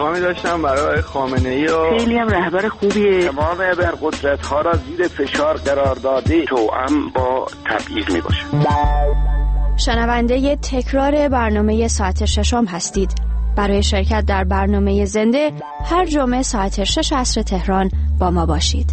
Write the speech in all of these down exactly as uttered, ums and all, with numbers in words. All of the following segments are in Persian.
پیغامی داشتم برای خامنه‌ای و خیلی هم رهبر خوبیه. تمام ابرقدرت‌ها را زیر فشار قرار داده، توأم با تبعیض میباشه. شنونده تکرار برنامه ساعت ششم هستید. برای شرکت در برنامه زنده هر جمعه ساعت شش عصر تهران با ما باشید.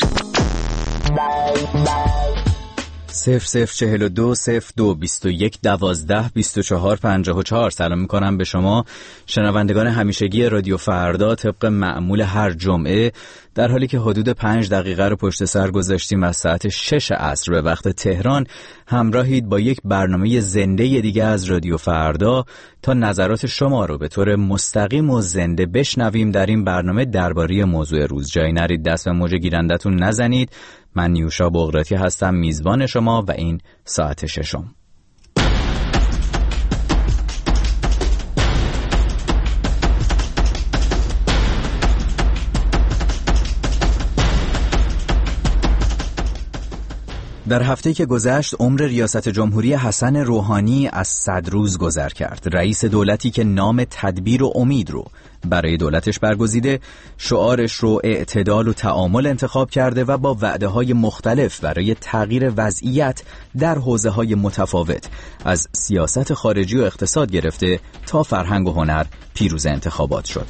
صفر صفر چهل و دو صفر دو بیست و یک دوازده بیست و چهار پنجاه و چهار. سلام میکنم به شما شنوندگان همیشگی رادیو فردا. طبق معمول هر جمعه در حالی که حدود پنج دقیقه رو پشت سر گذاشتیم از ساعت شش عصر به وقت تهران، همراهید با یک برنامه زنده دیگه از رادیو فردا تا نظرات شما رو به طور مستقیم و زنده بشنویم در این برنامه درباره موضوع روز. جایی نرید، دست به موج گیرندتون نزنید. من نیوشا بغراتی هستم، میزبان شما و این ساعت ششم. در هفته‌ای که گذشت عمر ریاست جمهوری حسن روحانی از صد روز گذر کرد. رئیس دولتی که نام تدبیر و امید رو برای دولتش برگزیده، شعارش رو اعتدال و تعامل انتخاب کرده و با وعده‌های مختلف برای تغییر وضعیت در حوزه‌های متفاوت از سیاست خارجی و اقتصاد گرفته تا فرهنگ و هنر پیروز انتخابات شد.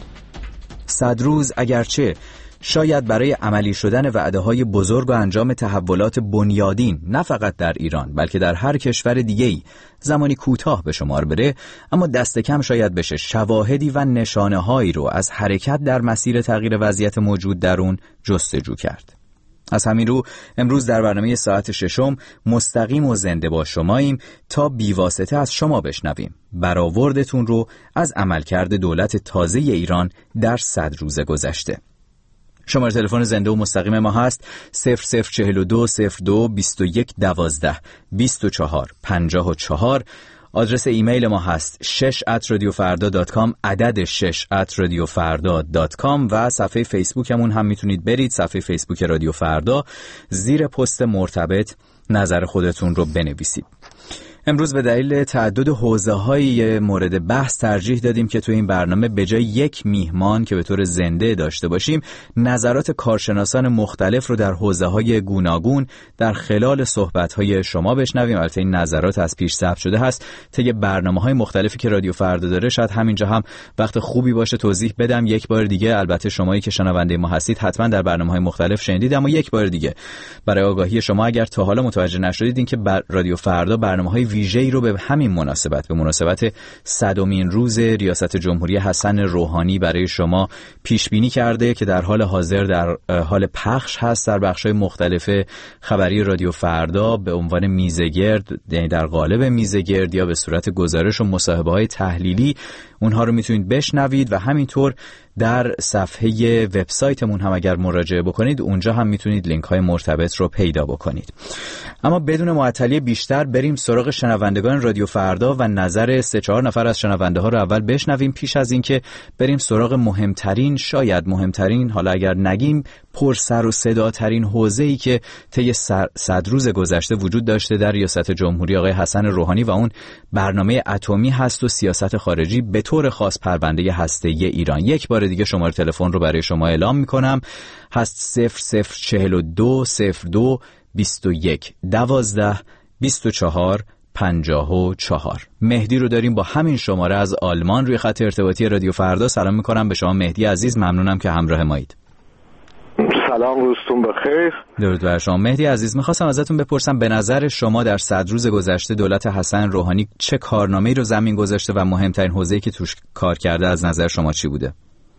صد روز اگرچه شاید برای عملی شدن وعده‌های بزرگ و انجام تحولات بنیادین نه فقط در ایران بلکه در هر کشور دیگه‌ای زمانی کوتاه به شمار بره، اما دست کم شاید بشه شواهدی و نشانه‌هایی رو از حرکت در مسیر تغییر وضعیت موجود در اون جستجو کرد. از همین رو امروز در برنامه ساعت ششم مستقیم و زنده با شماییم تا بیواسطه از شما بشنویم برآوردتون رو از عملکرد دولت تازه ایران در صد روز گذشته. شماره تلفن زنده و مستقیم ما هست صفر صفر چهل و دو صفر دو بیست و یک دوازده بیست و چهار پنجاه و چهار. آدرس ایمیل ما هست شش ات رادیو فردا دات کام، عدد شش ات رادیو فردا دات کام، و صفحه فیسبوکمون هم میتونید برید، صفحه فیسبوک رادیو فردا. زیر پست مرتبط نظر خودتون رو بنویسید. امروز به دلیل تعدد حوزه‌های مورد بحث ترجیح دادیم که تو این برنامه به جای یک میهمان که به طور زنده داشته باشیم، نظرات کارشناسان مختلف رو در حوزه‌های گوناگون در خلال صحبت‌های شما بشنویم. البته این نظرات از پیش ثبت شده هست طی برنامه‌های مختلفی که رادیو فردا داره. شاید همینجا هم وقت خوبی باشه توضیح بدم یک بار دیگه. البته شمایی که شنونده ما هستید حتما در برنامه‌های مختلف شنیدید، اما یک بار دیگه برای آگاهی شما اگر تا حالا متوجه نشدید این که بر رادیو فردا برنامه‌های ویژه‌ای رو به همین مناسبت، به مناسبت صدمین روز ریاست جمهوری حسن روحانی برای شما پیش بینی کرده که در حال حاضر در حال پخش هست در بخش‌های مختلف خبری رادیو فردا به عنوان میزگرد، یعنی در قالب میزگرد یا به صورت گزارش و مصاحبه‌های تحلیلی. اونها رو میتونید بشنوید و همینطور در صفحه وبسایتمون هم اگر مراجعه بکنید اونجا هم میتونید لینک های مرتبط رو پیدا بکنید. اما بدون معطلی بیشتر بریم سراغ شنوندگان رادیو فردا و نظر سه چهار نفر از شنونده ها رو اول بشنویم پیش از اینکه بریم سراغ مهمترین، شاید مهمترین، حالا اگر نگیم پر سر و صدا ترین حوزه‌ای که طی صد روز گذشته وجود داشته در ریاست جمهوری آقای حسن روحانی و اون برنامه اتمی هست و سیاست خارجی، به طور خاص پرونده هسته‌ای ایران. یک بار دیگه شماره تلفن رو برای شما اعلام می‌کنم، هست صفر صفر چهل و دو صفر دو بیست و یک دوازده بیست و چهار پنجاه و چهار. مهدی رو داریم با همین شماره از آلمان روی خط ارتباطی رادیو فردا. سلام می‌کنم به شما مهدی عزیز، ممنونم که همراه مایید. سلام، روزتون بخیر. درود بر شما مهدی عزیز. می‌خواستم ازتون بپرسم به نظر شما در صد روز گذشته دولت حسن روحانی چه کارنامه‌ای رو زمین گذاشته و مهمترین حوزه‌ای که توش کار کرده از نظر شما چی بوده؟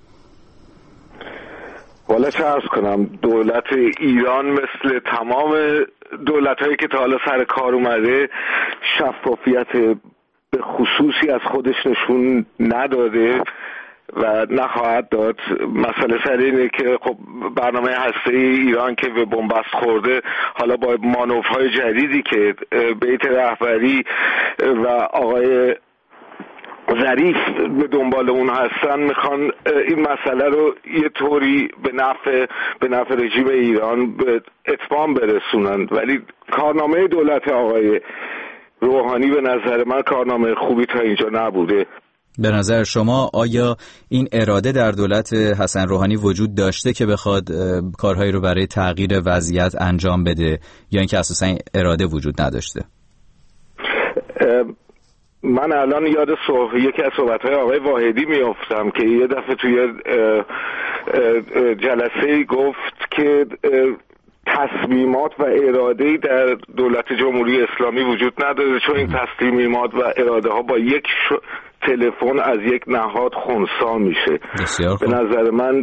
والا چه عرض کنم، دولت ایران مثل تمام دولت‌هایی که تا حالا سر کار اومده شفافیت به خصوصی از خودش نشون نداده و نخواهد داد. مسئله سر اینه که خب برنامه هسته‌ای ایران که به بنبست خورده، حالا با مانورهای جدیدی که بیت رهبری و آقای ظریف به دنبال اون هستن، میخوان این مسئله رو یه طوری به نفع به نفع رژیم ایران به اتمام برسونن. ولی کارنامه دولت آقای روحانی به نظر من کارنامه خوبی تا اینجا نبوده. به نظر شما آیا این اراده در دولت حسن روحانی وجود داشته که بخواد کارهایی رو برای تغییر وضعیت انجام بده یا اینکه اساساً اراده وجود نداشته؟ من الان یاد صحبت یکی از صحبت‌های آقای واحدی میافتم که یه دفعه توی جلسه گفت که تصمیمات و اراده‌ای در دولت جمهوری اسلامی وجود نداره، چون این تصمیمات و اراده ها با یک ش... تلفن از یک نهاد خنثی میشه. به نظر من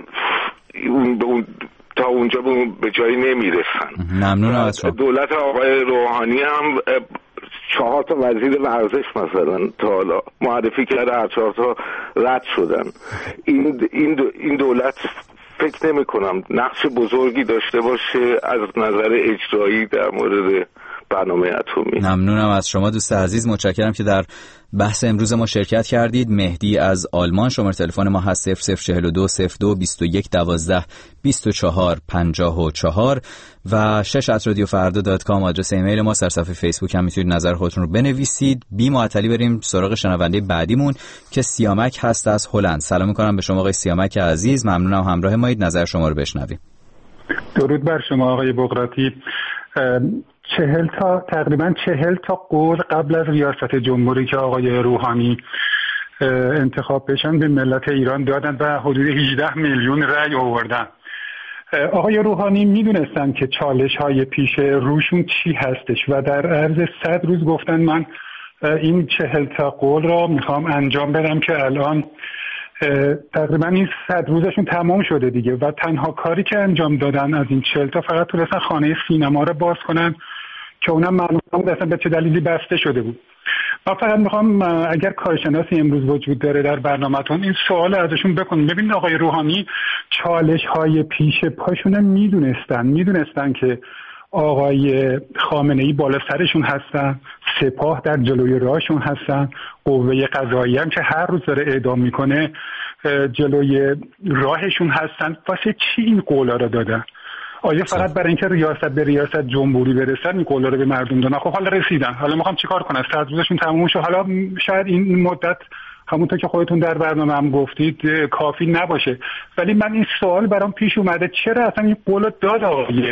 اون, اون تا اونجا به جایی نمیرسن. ممنونم از شما. دولت آقای روحانی هم چهار تا وزیر ورزش مثلا تا حالا معرفی کرده، هر چهار تا رد شدن. این این این دولت فکر نمی کنم نقش بزرگی داشته باشه از نظر اجرایی در مورد برنامه اتمی. ممنونم از شما دوست عزیز، متشکرم که در بحث امروز ما شرکت کردید. مهدی از آلمان، شماره تلفن ما هست صفر صفر چهل و دو صفر دو بیست و یک دوازده بیست و چهار پنجاه و چهار و شش ات رادیو فردا دات کام آدرس ایمیل ما. در صفحه فیسبوک هم میتونید نظر خودتون رو بنویسید. بی معطلی بریم سراغ شنونده بعدیمون که سیامک هست از هلند. سلام میکنم به شما آقای سیامک عزیز، ممنونم همراه مایید، نظر شما رو بشنویم. درود بر شما آقای بقراطی. چهل تا تقریبا چهل تا قول قبل از ریاست جمهوری که آقای روحانی انتخاب بشن به ملت ایران دادن و حدود هجده میلیون رأی آوردن. آقای روحانی میدونستن که چالش های پیش روشون چی هستش و در عرض صد روز گفتن من این چهل تا قول را میخوام انجام بدم که الان تقریبا این صد روزشون تمام شده دیگه و تنها کاری که انجام دادن از این چهل تا فقط تونستن خانه سینما رو باز کنن که اونم معلوم بود اصلا به چه دلیلی بسته شده بود. من فقط میخوام اگر کارشناسی امروز وجود داره در برنامه‌تون این سوال ازشون بکنیم. ببینید آقای روحانی چالش های پیش پاشون میدونستن میدونستن که آقای خامنه‌ای بالا سرشون هستن، سپاه در جلوی راهشون هستن، قوه قضاییه هم که هر روز داره اعدام میکنه جلوی راهشون هستن. واسه چی این قولا رو دادن؟ آیا فقط برای اینکه ریاست به ریاست جمهوری برسن این قولا رو به مردم دادن؟ خب حالا رسیدن، حالا میخوام چیکار کنن؟ صد روزشون تموم شد. حالا شاید این مدت همونطور که خودتون در برنامه هم گفتید کافی نباشه، ولی من این سوال برام پیش اومده چرا اصلا این قول داد آقای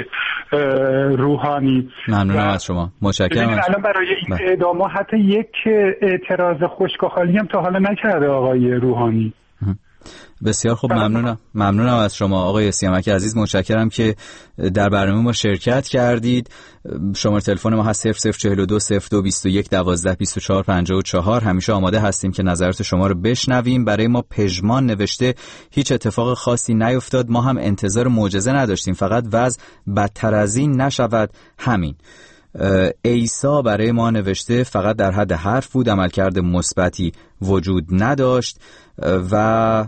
روحانی؟ ممنونم از شما، متشکرم. الان برای این اعدام حتی یک اعتراض خشک‌وخالی هم تا حالا نکرده آقای روحانی. بسیار خوب، ممنونم ممنونم از شما آقای سیامک عزیز، متشکرم که در برنامه ما شرکت کردید. شماره تلفن ما هست صفر صفر چهل و دو صفر دو بیست و یک دوازده بیست و چهار پنجاه و چهار. همیشه آماده هستیم که نظرات شما رو بشنویم. برای ما پژمان نوشته هیچ اتفاق خاصی نیفتاد، ما هم انتظار معجزه نداشتیم، فقط وضع بدتر از این نشود همین. عیسی برای ما نوشته فقط در حد حرف بود، عملکرد مثبتی وجود نداشت. و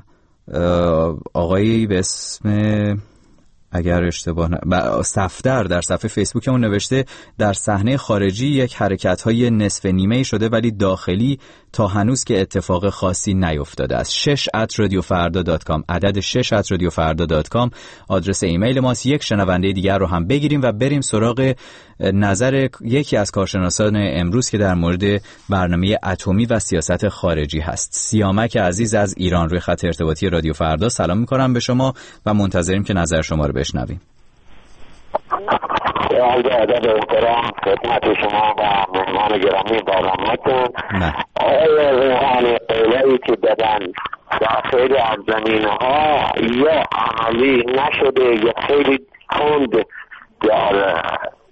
آقایی به اسم اگر اشتباه ن... صفدر در صفحه فیسبوک اون نوشته در صحنه خارجی یک حرکت‌های نصف نیمه شده ولی داخلی تا هنوز که اتفاق خاصی نیفتاده است. شش ات رادیو فردا دات کام عدد شش ات رادیو فردا دات کام آدرس ایمیل ماست. یک شنونده دیگر رو هم بگیریم و بریم سراغ نظر یکی از کارشناسان امروز که در مورد برنامه اتمی و سیاست خارجی هست. سیامک عزیز از ایران روی خط ارتباطی رادیو فردا. سلام می‌کنم به شما و منتظریم که نظر شما رو بشنویم. عرض ادب و احترام خدمت شما و مهمان گرامی برنامه‌تون. آقای روحانی قولایی که دادن در خیلی از زمینه‌ها یا عملی نشده یا خیلی تند در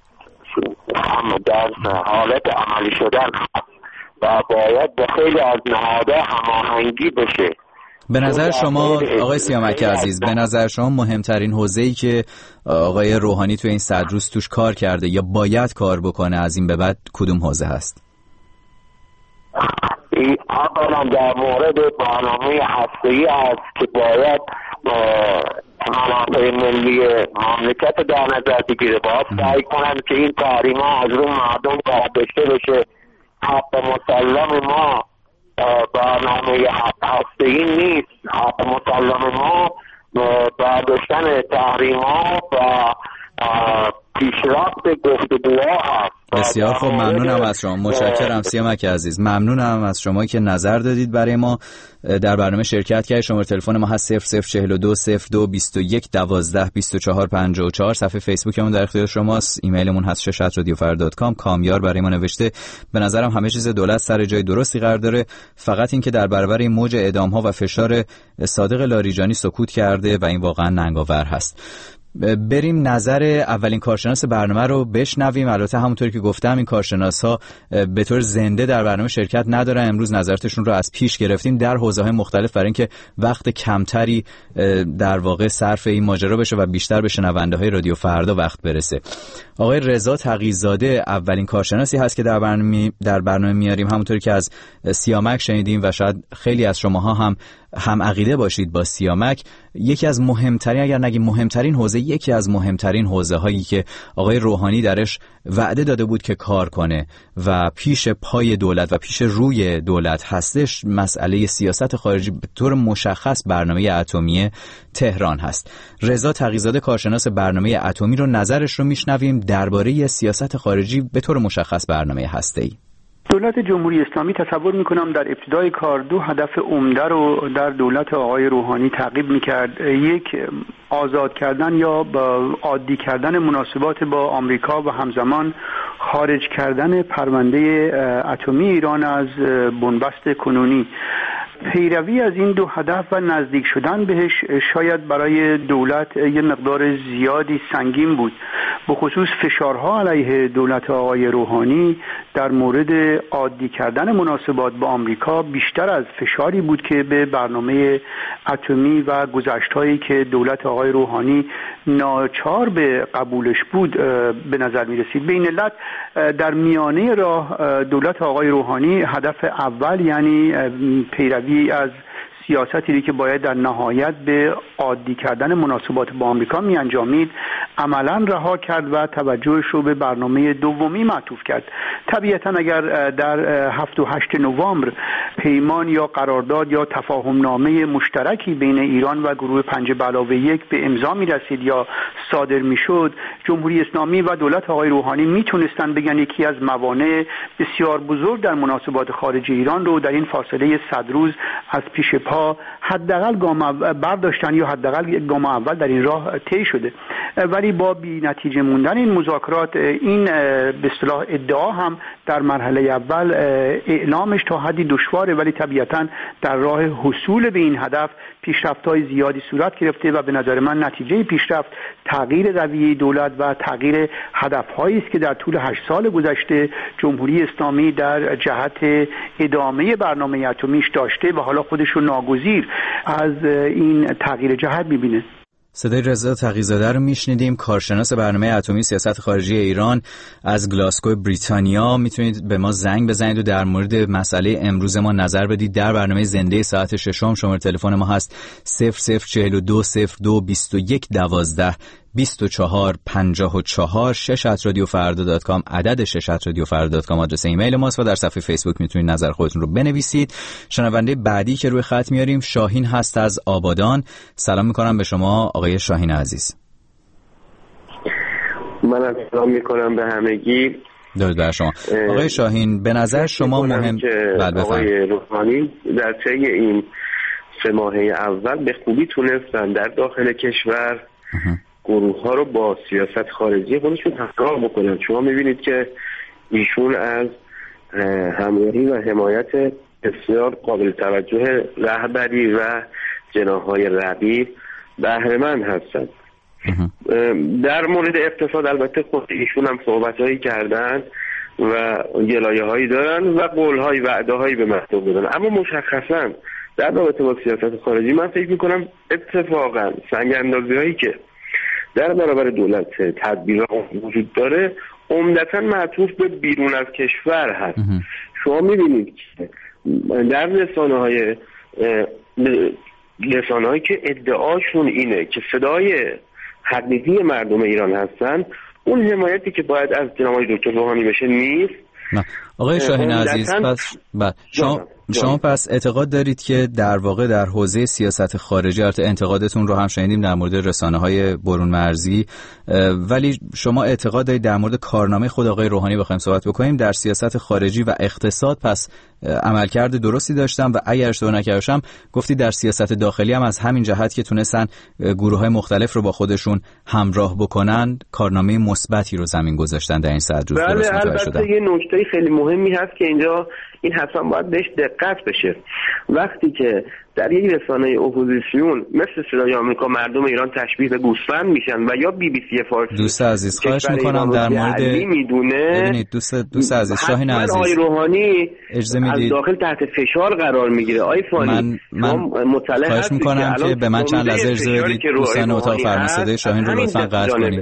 در حالت عملی شدن و باید به خیلی از نهادها هماهنگی بشه. به نظر شما آقای سیامک عزیز، به نظر شما مهمترین حوزه‌ای که آقای روحانی تو این صد روز توش کار کرده یا باید کار بکنه از این به بعد کدوم حوزه هست؟ اولا در مورد برنامه هسته‌ای است که باید منافع ملی مملکت در نظر بگیره. باید سعی کنند که این تحریم‌ها از رو مردم برداشته بشه. حق مسلم ما برنامه هسته‌ای نیست. حق مسلم ما برداشتن تحریم‌ها و پیشرفت گفتگوها هست. بسیار خوب، ممنونم از شما، متشکرم سیامک عزیز، ممنونم از شما که نظر دادید برای ما در برنامه شرکت کردید. شماره تلفن ما هست صفر صفر چهل و دو صفر دو بیست و یک دوازده بیست و چهار پنجاه و چهار. صفحه فیسبوکمون در اختیار شماست. ایمیلمون هست شش ات رادیو فردا دات کام. کامیار برای ما نوشته به نظرم همه چیز دولت سر جای درستی قرار داره، فقط این که در برابر این موج اعدام‌ها و فشار صادق لاریجانی سکوت کرده و این واقعا ننگاور هست. بریم نظر اولین کارشناس برنامه رو بشنویم. البته همونطوری که گفتم این کارشناس‌ها به طور زنده در برنامه شرکت ندارن، امروز نظراتشون رو از پیش گرفتیم در حوزه‌های مختلف برای اینکه وقت کمتری در واقع صرف این ماجرا بشه و بیشتر به شنونده‌های رادیو فردا وقت برسه. آقای رضا تقی‌زاده اولین کارشناسی هست که در برنامه در برنامه میاریم، همونطوری که از سیامک شنیدیم و شاید خیلی از شماها هم هم عقیده باشید با سیامک. یکی از مهمترین، اگر نگیم مهمترین حوزه، یکی از مهمترین حوزه هایی که آقای روحانی درش وعده داده بود که کار کنه و پیش پای دولت و پیش روی دولت هستش، مسئله سیاست خارجی به طور مشخص برنامه اتمی تهران هست. رضا تقی‌زاده کارشناس برنامه اتمی رو نظرش رو میشنویم درباره سیاست خارجی به طور مشخص برنامه هسته‌ای. دولت جمهوری اسلامی تصور میکنم در ابتدای کار دو هدف عمده رو در دولت آقای روحانی تعقیب میکرد. یک، آزاد کردن یا عادی کردن مناسبات با آمریکا و همزمان خارج کردن پرونده اتمی ایران از بنبست کنونی. پیروی از این دو هدف و نزدیک شدن بهش شاید برای دولت یه مقدار زیادی سنگین بود، به خصوص فشارها علیه دولت آقای روحانی در مورد عادی کردن مناسبات با آمریکا بیشتر از فشاری بود که به برنامه اتمی و گذشتهایی که دولت آقای روحانی ناچار به قبولش بود به نظر می رسید. به این علت در میانه راه دولت آقای روحانی هدف اول، یعنی پیروی از سیاستی که باید در نهایت به عادی کردن مناسبات با آمریکا می انجامید، عملا رها کرد و توجهش رو به برنامه دومی معطوف کرد. طبیعتا اگر در هفت و هشت نوامبر پیمان یا قرارداد یا تفاهم نامه مشترکی بین ایران و گروه پنج به علاوه یک به امضا می رسید یا صادر می شد، جمهوری اسلامی و دولت آقای روحانی می تونستن بگن یکی از موانع بسیار بزرگ در مناسبات خارجی ایران رو در این فاصله صد روز از پیش پا حداقل گام برداشتن یا حداقل گام اول در این راه طی شده. ولی با بی نتیجه موندن این مذاکرات، این به اصطلاح ادعا هم در مرحله اول اعلامش تا حدی دشواره، ولی طبیعتا در راه حصول به این هدف پیشرفت‌های زیادی صورت گرفته و به نظر من نتیجه پیشرفت تغییر رویه دولت و تغییر هدف‌هایی است که در طول هشت سال گذشته جمهوری اسلامی در جهت ادامه برنامه اتمیش داشته و حالا خودش رو ناگزیر از این تغییر جهت می‌بینه. صدای رضا تقی‌زاده رو میشنیدیم، کارشناس برنامه اتمی سیاست خارجی ایران از گلاسگو بریتانیا. میتونید به ما زنگ بزنید و در مورد مسئله امروز ما نظر بدید در برنامه زنده ساعت ششم. شماره تلفن ما هست صفر صفر چهل و دو صفر دو بیست و یک دوازده بیست و چهار پنجاه و چهار. شش ات رادیو فردا دات کام عدد شش ات رادیو فردا دات کام آدرس ایمیل ماست و در صفحه فیسبوک میتونید نظر خودتون رو بنویسید. شنونده بعدی که روی خط میاریم شاهین هست از آبادان. سلام میکنم به شما آقای شاهین عزیز. من سلام میکنم به همگی. درود بر شما آقای شاهین. به نظر شما مهم بله آقای روحانی در طی این سه ماهه اول به خوبی تونستن در داخل کشور گروه ها رو با سیاست خارجی خودشون همراه بکنن. شما میبینید که ایشون از همراهی و حمایت بسیار قابل توجه رهبری و جناح‌های رقیب بهره مند هستند. در مورد اقتصاد البته خود ایشون هم صحبت‌هایی کردن و گلایه‌هایی دارن و قول‌های وعده‌هایی به مردم دادن، اما مشخصاً در رابطه با سیاست خارجی من فکر می‌کنم اتفاقاً سنگ اندازی‌هایی که در برابر دولت تدبیرها وجود داره عمدتاً معطوف به بیرون از کشور هست. شما می‌بینید که در رسانه‌های رسانه‌هایی که ادعاشون اینه که صدای حقیقی مردم ایران هستن، اون حمایتی که باید از جناب دکتر روحانی بشه نیست. نه. آقای شاهین عزیز پس با شما شما پس اعتقاد دارید که در واقع در حوزه سیاست خارجی، البته انتقادتون رو هم شنیدیم در مورد رسانه‌های برون مرزی، ولی شما اعتقاد دارید در مورد کارنامه خود آقای روحانی بخوایم صحبت بکنیم، در سیاست خارجی و اقتصاد پس عملکرد درستی داشتم و اگر اشتباه نکردم گفتی در سیاست داخلی هم از همین جهت که تونستن گروه‌های مختلف رو با خودشون همراه بکنن کارنامه مثبتی رو زمین گذاشتن در این صد روز. بله، البته یه نکته خیلی مهمی هست که اینجا این حتما باید بهش دقت بشه. وقتی که در یک رسانه اپوزیسیون مثل صدای آمریکا مردم ایران تشبیه به گوسفند میشن و یا بی بی سی فارسی، دوست عزیز خواهش میکنم در مورد میدونه ببینید دوست دوست عزیز شاهین عزیز، آقای روحانی اجازه میدید از داخل تحت فشار قرار میگیره. آقای فانی من من مطلع خواهش میکنم که, که به من چند لحظه اجازه بدید. دوستان اتاق فرماسده شاهین رو لطفا قطع کنید.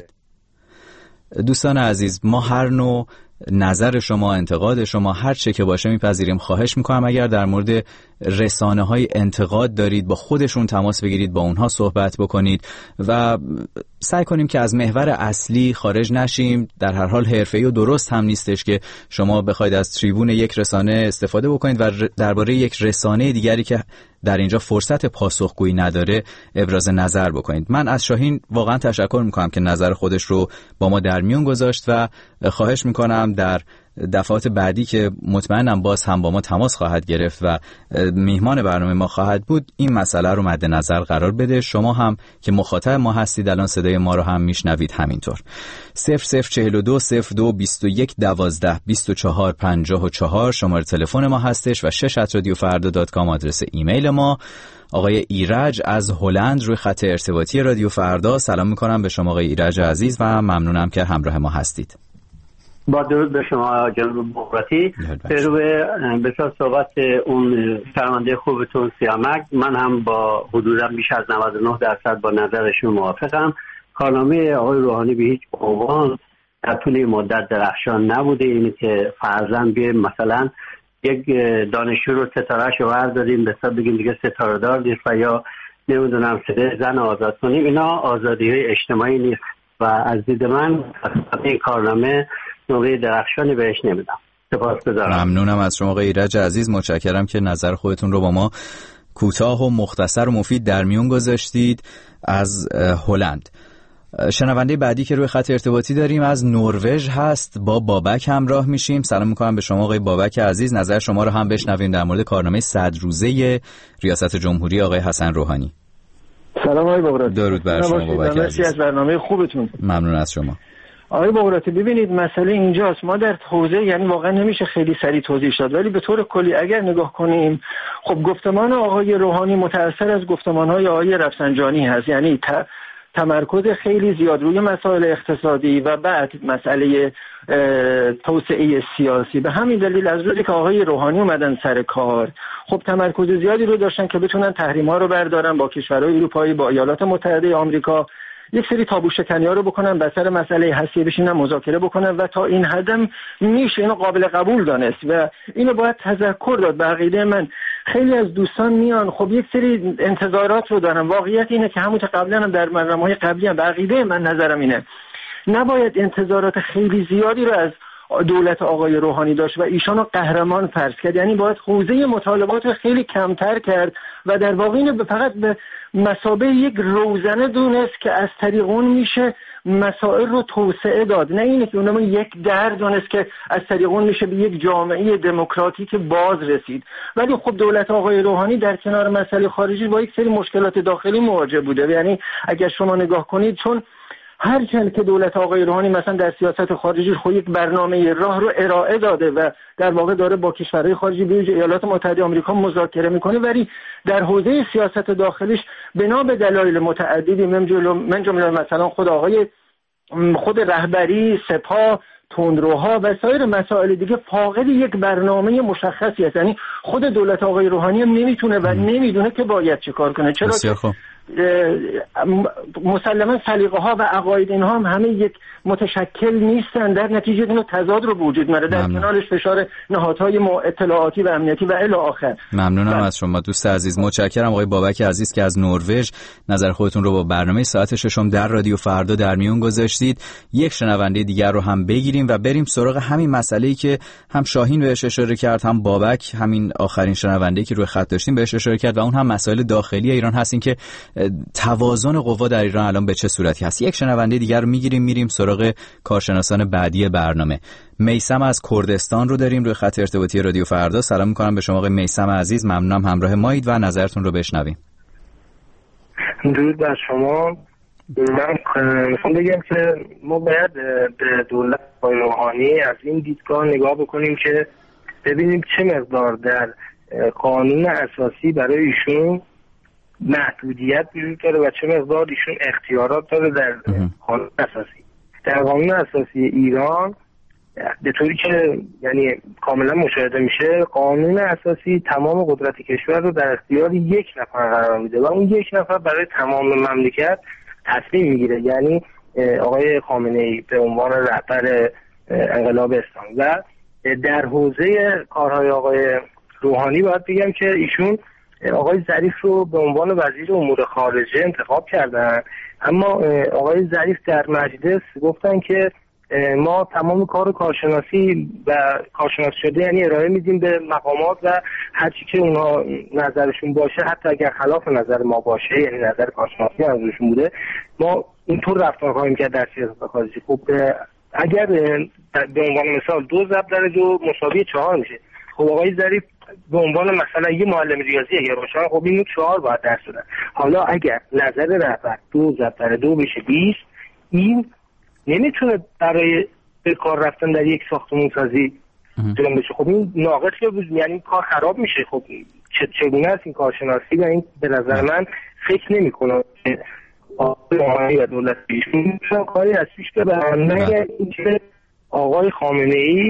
دوستان عزیز، ما هر نوع نظر شما، انتقاد شما، هر چه که باشه میپذیریم. خواهش میکنم اگر در مورد رسانه‌های انتقاد دارید با خودشون تماس بگیرید، با اونها صحبت بکنید و سعی کنیم که از محور اصلی خارج نشیم. در هر حال حرفه‌ای و درست هم نیستش که شما بخواید از تریبون یک رسانه استفاده بکنید و درباره یک رسانه دیگری که در اینجا فرصت پاسخگویی نداره ابراز نظر بکنید. من از شاهین واقعا تشکر میکنم که نظر خودش رو با ما در میون گذاشت و خواهش میکنم در دفعات بعدی که مطمئنم باز هم با ما تماس خواهد گرفت و میهمان برنامه ما خواهد بود این مسئله رو مد نظر قرار بده. شما هم که مخاطب ما هستید الان صدای ما رو هم میشنوید همینطور. صفر صفر چهل و دو صفر دو بیست و یک دوازده بیست و چهار پنجاه و چهار شماره تلفن ما هستش و شش ات رادیو فردا دات کام آدرس ایمیل ما. آقای ایرج از هلند روی خط ارتباطی رادیو فردا. سلام میکنم به شما آقای ایرج عزیز و ممنونم که همراه ما هستید. با درود به شما جناب بغراتی. رو بسیار صحبت اون فرمانده خوبتون سیامک، من هم با حدودا بیش از نود و نه درصد با نظرشون موافقم. کارنامه آقای روحانی به هیچ عنوان در طول مدت درخشان نبوده. اینی که فرضاً بیایم مثلا یک دانشجو رو ستاره‌اش رو برداریم به حساب بگیم دیگه ستاره دار نیست و یا نمیدونم صدای زن آزاد کنیم، اینا آزادی‌های اجتماعی نیست و از دید من این کارنامه نوعی درخشانی بهش نمیدم. سپاسگزارم. ممنونم از شما آقای ایرج عزیز، متشکرم که نظر خودتون رو با ما کوتاه و مختصر و مفید در میون گذاشتید. از هلند شنونده بعدی که روی خط ارتباطی داریم از نروژ هست، با بابک همراه میشیم. سلام میکنم به شما آقای بابک عزیز، نظر شما رو هم بشنویم در مورد کارنامه صد روزه ریاست جمهوری آقای حسن روحانی. سلام آقای بغراتی. درود بر شما بابک عزیز. مرسی از برنامه خوبتون. ممنون از شما. آقای بغراتی ببینید مسئله اینجاست، ما در حوزه یعنی واقعا نمیشه خیلی سریع توضیح داد، ولی به طور کلی اگر نگاه کنیم خب گفتمان آقای روحانی متأثر از گفتمان‌های آقای رفسنجانی هست، یعنی ت... تمرکز خیلی زیاد روی مسائل اقتصادی و بعد مسئله توسعه سیاسی. به همین دلیل از روزی که آقای روحانی اومدن سر کار خب تمرکز زیادی رو داشتن که بتونن تحریم‌ها رو بردارن با کشورهای اروپایی، با ایالات متحده آمریکا، یک سری تابو شکنی‌ها رو بکنن، به سر مسئله هسته‌ای بشینن مذاکره بکنن و تا این حدم میشه اینو قابل قبول دانست و اینو باید تذکر داد. به عقیده من خیلی از دوستان میان خب یک سری انتظارات رو دارن، واقعیت اینه که همون که قبلا هم در برنامه‌های قبلی هم به عقیده من نظرم اینه نباید انتظارات خیلی زیادی رو از دولت آقای روحانی داشت و ایشانو قهرمان فرض کرد، یعنی باید حوزه مطالبات رو خیلی کمتر کرد و در واقع اینو فقط به مثابه یک روزنه دونست که از طریق اون میشه مسائل رو توسعه داد، نه اینه که اونم یک در دونست که از طریق اون میشه به یک جامعه دموکراتیک باز رسید. ولی خب دولت آقای روحانی در کنار مسئله خارجی با یک سری مشکلات داخلی مواجه بوده، یعنی اگر شما نگاه کنید چون هرچند که دولت آقای روحانی مثلا در سیاست خارجی خود یک برنامه راه رو ارائه داده و در واقع داره با کشورهای خارجی به ویژه ایالات متحده آمریکا مذاکره میکنه، ولی در حوزه سیاست داخلیش بنا به دلایل متعددی من جمله مثلا خود آقای خود رهبری سپاه، تندروها و سایر مسائل دیگه فاقد یک برنامه مشخصی است، یعنی خود دولت آقای روحانی هم نمیتونه و نمیدونه که باید چه کار کنه. چرا مسلما سلیقه ها و عقاید اینها هم همه یک متشکل نیستن، در نتیجه اینو تضاد رو وجود میاره، در کنارش فشار نهادهای اطلاعاتی و امنیتی و الی آخر. ممنونم از شما دوست عزیز، متشکرم آقای بابک عزیز که از نروژ نظر خودتون رو با برنامه ساعت ششم در رادیو فردا در میون گذاشتید. یک شنونده دیگر رو هم بگیریم و بریم سراغ همین مسئله‌ای که هم شاهین بهش اشاره کرد، هم بابک، همین آخرین شنونده‌ای که روی خط داشتیم بهش اشاره کرد و اون هم مسائل داخلی ایران هست، این که توازن قوا در ایران الان به چه صورتی هست. یک شنونده دیگر رو میگیریم میریم سراغ کارشناسان بعدی برنامه. میثم از کردستان رو داریم روی خط ارتباطی رادیو فردا. سلام می‌کنم به شما آقای میثم عزیز، ممنونم همراه مایید و نظرتون رو بشنویم. درود بر شما. من میخوام بگم که ما باید به دولت روحانی از این دیدگاه نگاه بکنیم که ببینیم چه مقدار در قانون اساسی برای ایشون محدودیت وجود داره و چه مقدار ایشون اختیارات داره در قانون اساسی. در قانون اساسی ایران به طوری که یعنی کاملا مشاهده میشه، قانون اساسی تمام قدرت کشور رو در اختیار یک نفر قرار میده و اون یک نفر برای تمام مملکت تصمیم میگیره، یعنی آقای خامنه ای به عنوان رهبر انقلاب اسلامی. و در حوزه کارهای آقای روحانی باید بگم که ایشون آقای ظریف رو به عنوان وزیر امور خارجه انتخاب کردن، اما آقای ظریف در مجلس گفتن که ما تمام کار کارشناسی و کارشناس شده یعنی ارائه میدیم به مقامات و هر چی که اونا نظرشون باشه، حتی اگر خلاف نظر ما باشه، یعنی نظر کارشناسی منظورشون بوده، ما اینطور رفتار خواهیم کرد در سیاست خارجی. خب اگر به عنوان مثال دو ضرب در دو مساوی چهار میشه، خب آقای ظریف به عنوان مثلا یه معلم ریاضی اگر باشن، خب اینو چهار باید درس بدن. حالا اگر نظر رهبر دو ضرب در دو بشه بیست، این نمیتونه برای به کار رفتن در یک ساختمون سازی جلوم بشه. خب این ناقص که یعنی کار خراب میشه. خب چگونه است این کارشناسی؟ و این به نظر من فکر نمی کنم که آقای و دولت ایشون کاری از پیش ببرن، مگر اینکه آقای خامنه ای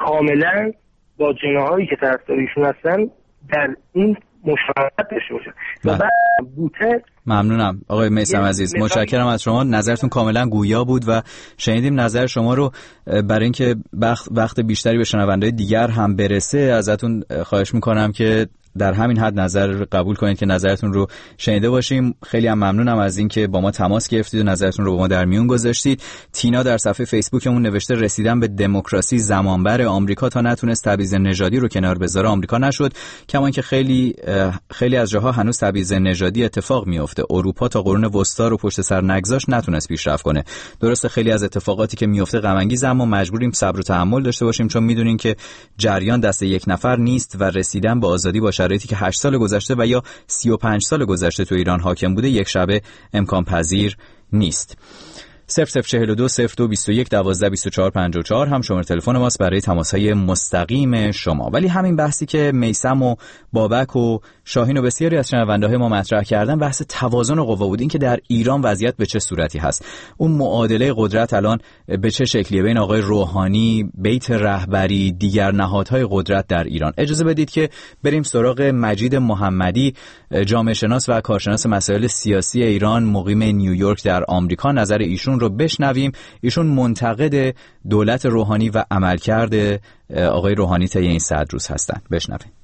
کاملا با جناحایی که طرفدار ایشون هستن در این مشارکت داشته باشن. و بعد بوته. ممنونم آقای میثم عزیز، متشکرم از شما. نظرتون کاملا گویا بود و شنیدیم نظر شما رو. برای اینکه وقت بیشتری به شنونده‌های دیگر هم برسه، ازتون خواهش میکنم که در همین حد نظر قبول کنید که نظرتون رو شنیده باشیم. خیلی هم ممنونم از اینکه با ما تماس گرفتید و نظرتون رو با ما در میون گذاشتید. تینا در صفحه فیسبوکمون نوشته رسیدن به دموکراسی زمانبر آمریکا تا نتونست تبعیض نژادی رو کنار بذاره آمریکا نشد، کما اینکه خیلی خیلی از جاها هنوز تبعیض نژادی اتفاق میفته. اروپا تا قرون وسطا رو پشت سر نگذاشت، نتونست پیشرفت کنه. درسته خیلی از اتفاقاتی که میفته غم انگیزه، اما مجبوریم صبر و تحمل داشته باشیم، چون میدونیم که جریان دست یک نفر نیست و رسیدن به آزادی با شرایطی که هشت سال گذشته و یا سی و پنج سال گذشته تو ایران حاکم بوده یک شبه امکان پذیر نیست. صفر صفر چهل و دو صفر دو بیست و یک دوازده بیست و چهار پنجاه و چهار هم شماره تلفن ماست برای تماس‌های مستقیم شما. ولی همین بحثی که میثم و بابک و شاهین و بسیاری از شنونده‌های ما مطرح کردن، بحث توازن قوا بود، این که در ایران وضعیت به چه صورتی هست، اون معادله قدرت الان به چه شکلیه بین آقای روحانی، بیت رهبری، دیگر نهادهای قدرت در ایران. اجازه بدید که بریم سراغ مجید محمدی، جامعه شناس و کارشناس مسائل سیاسی ایران، مقیم نیویورک در آمریکا. نظر ایشون رو بشنویم. ایشون منتقد دولت روحانی و عملکرد آقای روحانی طی این صد روز هستن. بشنویم.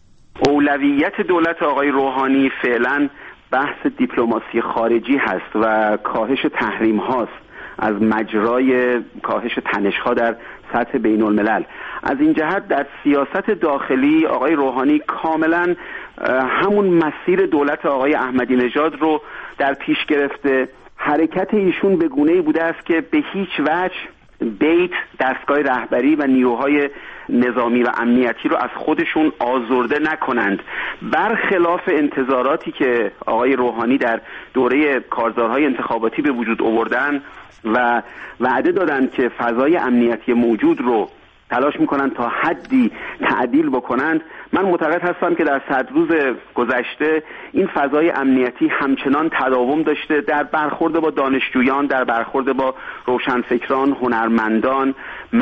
اولویت دولت آقای روحانی فعلا بحث دیپلماسی خارجی هست و کاهش تحریم هاست از مجرای کاهش تنش ها در سطح بین الملل. از این جهت در سیاست داخلی آقای روحانی کاملا همون مسیر دولت آقای احمدی نژاد رو در پیش گرفته. حرکت ایشون به گونه‌ای بوده است که به هیچ وجه بیت، دستگاه رهبری و نیروهای نظامی و امنیتی رو از خودشون آزرده نکنند، برخلاف انتظاراتی که آقای روحانی در دوره کارزارهای انتخاباتی به وجود آوردن و وعده دادند که فضای امنیتی موجود رو تلاش میکنن تا حدی تعدیل بکنند. من معتقد هستم که در صد روز گذشته این فضای امنیتی همچنان تداوم داشته، در برخورد با دانشجویان، در برخورد با روشنفکران، هنرمندان،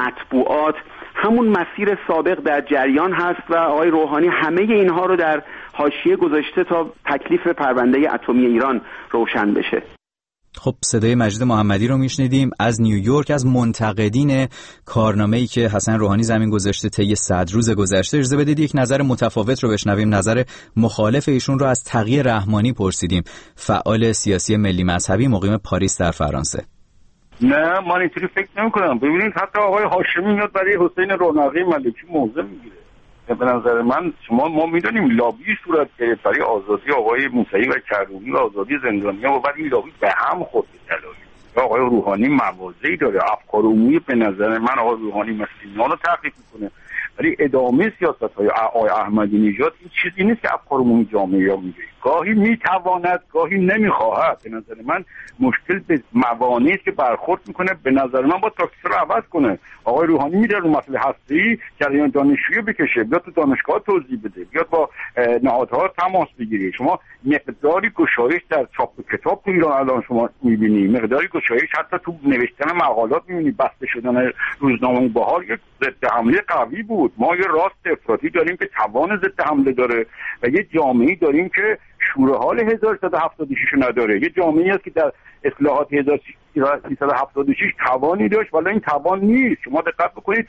مطبوعات، همون مسیر سابق در جریان هست و آقای روحانی همه اینها رو در حاشیه گذاشته تا تکلیف پرونده اتمی ایران روشن بشه. خب صدای مجید محمدی رو میشنیدیم از نیویورک، از منتقدین کارنامه‌ای که حسن روحانی زمین گذاشته طی صد روز گذشته. اجازه بدید یک نظر متفاوت رو بشنویم. نظر مخالف ایشون رو از تقی رحمانی پرسیدیم، فعال سیاسی ملی مذهبی مقیم پاریس در فرانسه. نه من اینطوری فکر نمی‌کنم. ببینید حتی آقای هاشمی میاد برای حسین رونقی ملکی موضع میگیره. به نظر من شما ما میدونیم لابی صورت گرفت برای آزادی آقای موسوی و کرونی و آزادی زندانیان و بعد این لابی به هم خورد جلالی. آقای روحانی مواضعی داره، افکار عمومی به نظر من آقای روحانی مثل اینا رو تحقیق میکنه، ولی ادامه سیاست‌های آقای احمدی نژاد این چیزی نیست که افکار عمومی جامعه ها میگه. گاهی میتواند گاهی نمیخواهد. به نظر من مشکل به موانعی است که برخورد میکنه. به نظر من با تاکتیک رو عوض کنه. آقای روحانی میره رو مسئله هسته‌ای جریان دانشجویی بکشه، بیاد تو دانشگاه توضیح بده، بیاد با نهادها تماس بگیره. شما مقداری گشایش در چاپ کتاب تو ایران الان شما میبینی، مقداری گشایش حتی تو نوشتن مقالات میبینی. بسته شدن روزنامه بهار یک ضد حمله قوی بود. ما یه راست افراطی داریم که توان ضد حمله داره و یه جامعه‌ای داریم که شور حال هزار و سیصد و هفتاد و شش نداره. یه جامعه‌ای است که در اصلاحات هزار و سیصد و هفتاد و شش توانی داشت ولی این توان نیست. شما دقت بکنید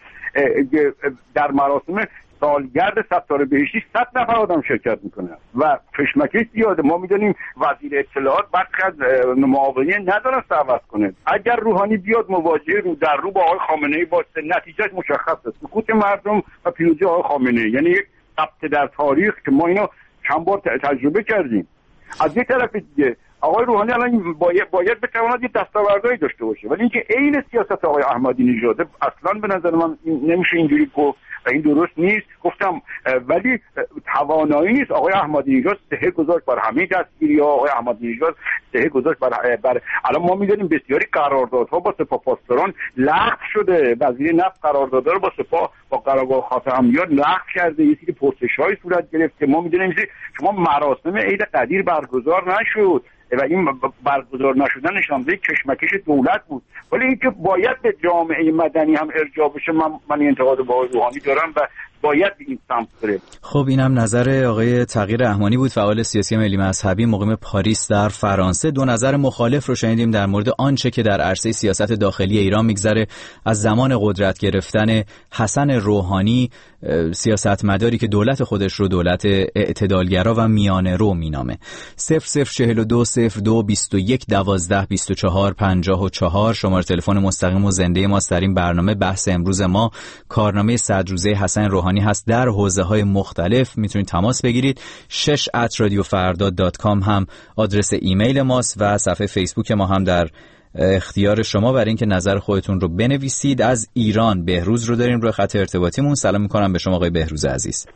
در مراسم سالگرد ستاره بهشتی صد نفر آدم شرکت میکنه و کشمکش زیاده. ما میدونیم وزیر اطلاعات برخی از معاونین ندارست عوض کنه. اگر روحانی بیاد مواجهه رو در رو با آقای خامنه‌ای باشه نتیجهش مشخصه، سکوت مردم و پیروزی آقای خامنه‌ای. یعنی یک ثبت در تاریخ که ما اینو چند بار تجربه کردیم. از یک طرف دیگه آقای روحانی الان باید باید بتواند یه دستاوردهایی داشته باشه، ولی اینکه عین سیاست آقای احمدی نژاد اصلا به نظر من نمیشه اینجوری گفت و این درست نیست. گفتم ولی توانایی نیست. آقای احمدی نژاد سهه گذاشت بر همه دستگیری ها. آقای احمدی نژاد سهه گذاشت بر, بر الان ما می‌دونیم بسیاری قراردادها با سپاه پاسداران لغو شده. وزیر نفت قراردادها رو با سپاه با قرارگاه خاتمیات لغو کرده. یه سری پرسش‌های صورت گرفت که ما می‌دونیم شما مراسم عید قدیر برگزار نشد و این برگزار نشدن نشانده کشمکش دولت بود، ولی اینکه باید به جامعه مدنی هم ارجاع بشه من من انتقاد با روحانی دارم و باید به این سمت بره. خب اینم نظر آقای تغییر رحمانی بود، فعال سیاسی ملی مذهبی مقیم پاریس در فرانسه. دو نظر مخالف رو شنیدیم در مورد آنچه که در عرصه سیاست داخلی ایران میگذره از زمان قدرت گرفتن حسن روحانی، سیاستمداری که دولت خودش رو دولت اعتدالگرا و میانه رو مینامه. صفر صفر چهل و دو صفر دو بیست و یک دوازده بیست و چهار پنجاه و چهار شماره تلفن مستقیم و زنده ماست. در این برنامه بحث امروز ما کارنامه صد روزه حسن روحانی هست در حوزه‌های مختلف. میتونید تماس بگیرید. شش ات رادیو فردا دات کام هم آدرس ایمیل ماست و صفحه فیسبوک ما هم در اختیار شما برای اینکه نظر خودتون رو بنویسید. از ایران بهروز رو داریم روی خط ارتباطیمون. سلام میکنم به شما آقای بهروز عزیز.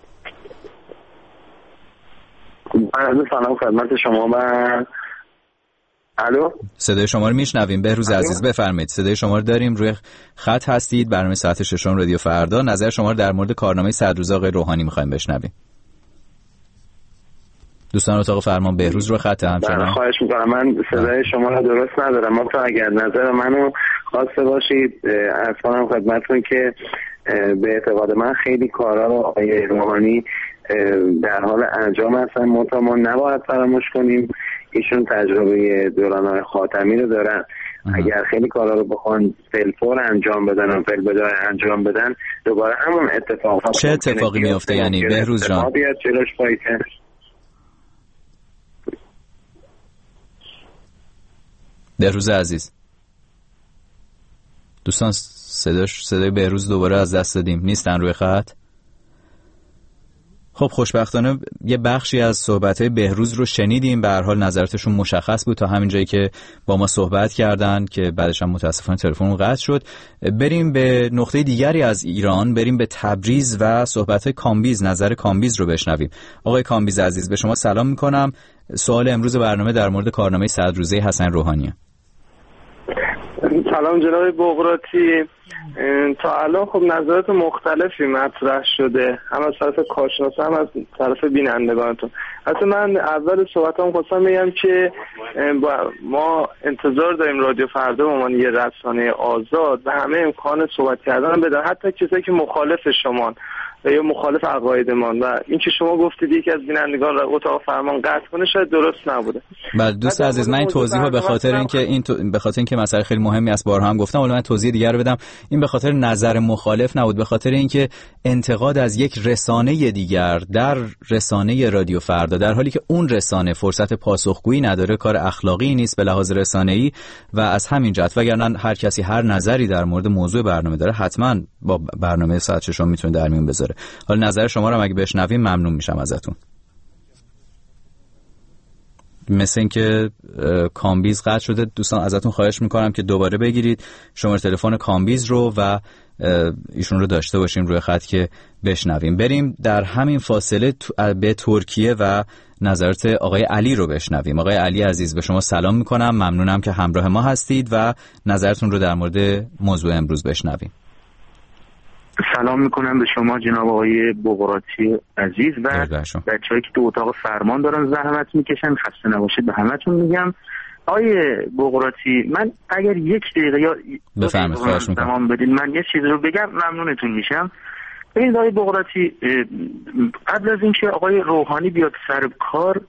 من سلام خدمت شما. من الو صدای شما رو میشنویم بهروز عزیز، بفرمایید. صدای شما رو داریم، روی خط هستید. برنامه ساعت ششم رادیو فردا. نظر شما رو در مورد کارنامه صد روزه آقای روحانی میخوایم بشنویم. دوستان اتاق فرمان بهروز رو خط همچنان. خواهش میکنم. من صدای شما رو درست ندارم. ما تا اگر نظر منو خواسته باشید از کنم خدمتتون که به اعتقاد من خیلی کارا رو آقای روحانی در حال انجام هستن، منتها ما نباید فراموش کنیم ایشون تجربه دوران خاتمی رو دارن. اگر خیلی کارا رو بخوان فلفور انجام بدن و فل بدای انجام بدن دوباره همون اتفاقات چه اتفاقی میفته؟ یعنی بهروز جان بیاد جلوش پایته. بهروز عزیز، دوستان صداش صدای بهروز دوباره از دست دادیم، نیستن روی خط. خب خوشبختانه یه بخشی از صحبت‌های بهروز رو شنیدیم. به هر حال نظراتشون مشخص بود تا همین جایی که با ما صحبت کردن که بعدش هم متاسفانه تلفنمون قطع شد. بریم به نقطه دیگری از ایران، بریم به تبریز و صحبت‌های کامبیز، نظر کامبیز رو بشنویم. آقای کامبیز عزیز به شما سلام می‌کنم. سوال امروز برنامه در مورد کارنامه صد روزه حسن روحانی. سلام جناب بغراتی. تا الان خب نظرات مختلفی مطرح شده، هم از طرف کارشناسا هم از طرف بینندگانتون. حتی من اول صحبتام خواستم بگم که ما انتظار داریم رادیو فردا به عنوان یه رسانه آزاد و همه امکان صحبت کردن بده، حتی کسایی که مخالف شمان یا مخالف عقایدمان و اینکه شما گفتید یکی از بینندگان را اتاق فرمان قطع کنه شاید درست نبوده. بله دوست عزیز، من این توضیحو به خاطر اینکه این تو... به خاطر اینکه مسئله خیلی مهمی است بارها هم گفتم، ولی من توضیح دیگر رو بدم. این به خاطر نظر مخالف نبود، به خاطر اینکه انتقاد از یک رسانه دیگر در رسانه رادیو فردا، در حالی که اون رسانه فرصت پاسخگویی نداره، کار اخلاقی نیست به لحاظ رسانه‌ای و از همین جهت وگرنه هر کسی هر نظری در مورد موضوع برنامه داره حتما با برنامه ساعت ششم میتونه در میون بذاره. حالا نظر شما رو اگه بشنویم ممنون میشم ازتون. مثل اینکه کامبیز قطع شده، دوستان ازتون خواهش میکنم که دوباره بگیرید شماره تلفن کامبیز رو و ایشون رو داشته باشیم روی خط که بشنویم. بریم در همین فاصله به ترکیه و نظرات آقای علی رو بشنویم. آقای علی عزیز به شما سلام میکنم، ممنونم که همراه ما هستید و نظرتون رو در مورد موضوع امروز بشنویم. سلام میکنم به شما جناب آقای بقراطی عزیز و بچه‌هایی که تو اتاق فرمان دارن زحمت میکشن. خسته نباشید به همتون میگم. آقای بقراطی، من اگر یک دقیقه یا بفرمایید خواهش میکنم زمان بدین من یه چیز رو بگم ممنونتون میشم. ببینید آقای بقراطی، قبل از اینکه آقای روحانی بیاد سر کار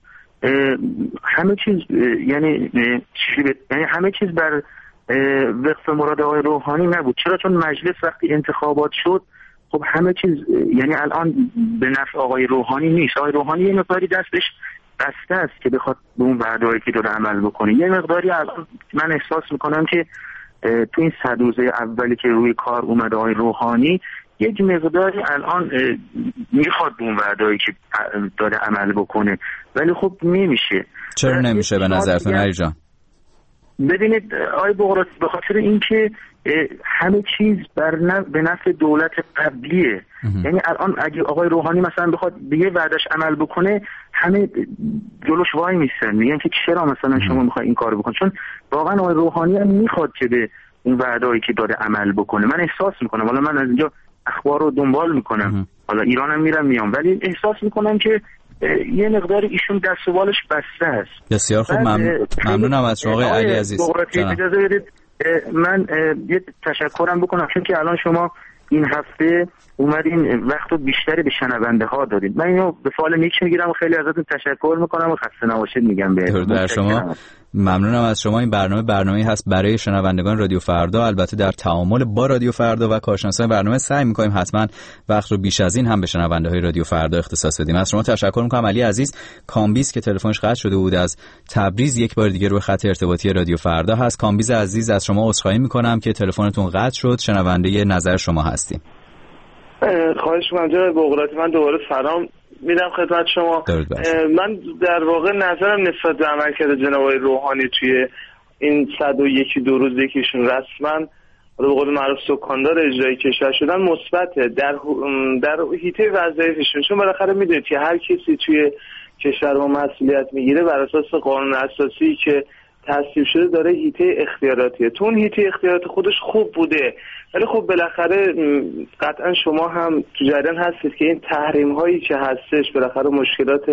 همه چیز یعنی یعنی همه چیز بر وقف مراد آقای روحانی نبود. چرا؟ چون مجلس وقتی انتخابات شد خب همه چیز یعنی الان به نفع آقای روحانی نیست. آقای روحانی یه مقداری دستش بسته است که بخواد به اون وعده‌ای که داره عمل بکنه. یه مقداری الان من احساس میکنم که تو این صد روزه اولی که روی کار اومده آقای روحانی یک مقداری الان میخواد به اون وعده‌ای که داره عمل بکنه، ولی خب نمیشه. چرا نمیشه به نظرتون علی جان؟ ببینید آقای بقراطی، به خاطر اینکه همه چیز بر نف... به نفع دولت قبلیه. یعنی الان اگه آقای روحانی مثلا بخواد به یه وعده‌اش عمل بکنه همه جلوش وای میستن، میگن که چرا مثلا شما میخوای این کارو بکن، چون واقعا آقای روحانی هم میخواد که به اون وعده‌ای که داره عمل بکنه. من احساس میکنم، حالا من از اینجا اخبار رو دنبال میکنم، حالا ایرانم میرم میام، ولی احساس میکنم که یه مقدار ایشون دست و بالش بسته است. بسیار خوب، ممنون. ممنونم از شما آقای علی عزیز. اجازه بدید من یه تشکرم بکنم، چون که الان شما این هفته اومدین وقت رو بیشتری به شنونده ها دادید. من اینو به فعال نیک میگیرم و خیلی ازتون تشکر میکنم و خسته نباشید میگم به در شما. ممنونم از شما. این برنامه برنامه‌ای هست برای شنوندگان رادیو فردا، البته در تعامل با رادیو فردا و کارشناسان برنامه سعی می‌کنیم حتما وقت رو بیش از این هم به شنونده‌های رادیو فردا اختصاص بدیم. از شما تشکر می‌کنم علی عزیز. کامبیز که تلفنش قطع شده بود از تبریز یک بار دیگه روی خط ارتباطی رادیو فردا هست. کامبیز عزیز از شما عذرخواهی می‌کنم که تلفنتون قطع شد. شنونده نظر شما هستیم. خواهش می‌کنم جناب بقراطی، من دوباره سلام میدم خدمت شما. من در واقع نظرم نسبت به عملکرد جناب آقای روحانی توی این صد و یکی دو روزی که ایشون رسما به قول معروف سکاندار اجرایی کشور شدن مثبته در در حیطه وظایفشون، چون بالاخره میدونید که هر کسی توی کشور ما مسئولیت میگیره بر اساس قانون اساسی که تصویب شده داره حیطه اختیاراتیه. تو اون حیطه اختیارات خودش خوب بوده، ولی خب بالاخره قطعا شما هم تو جریان هستید که این تحریم هایی که هستش بالاخره مشکلات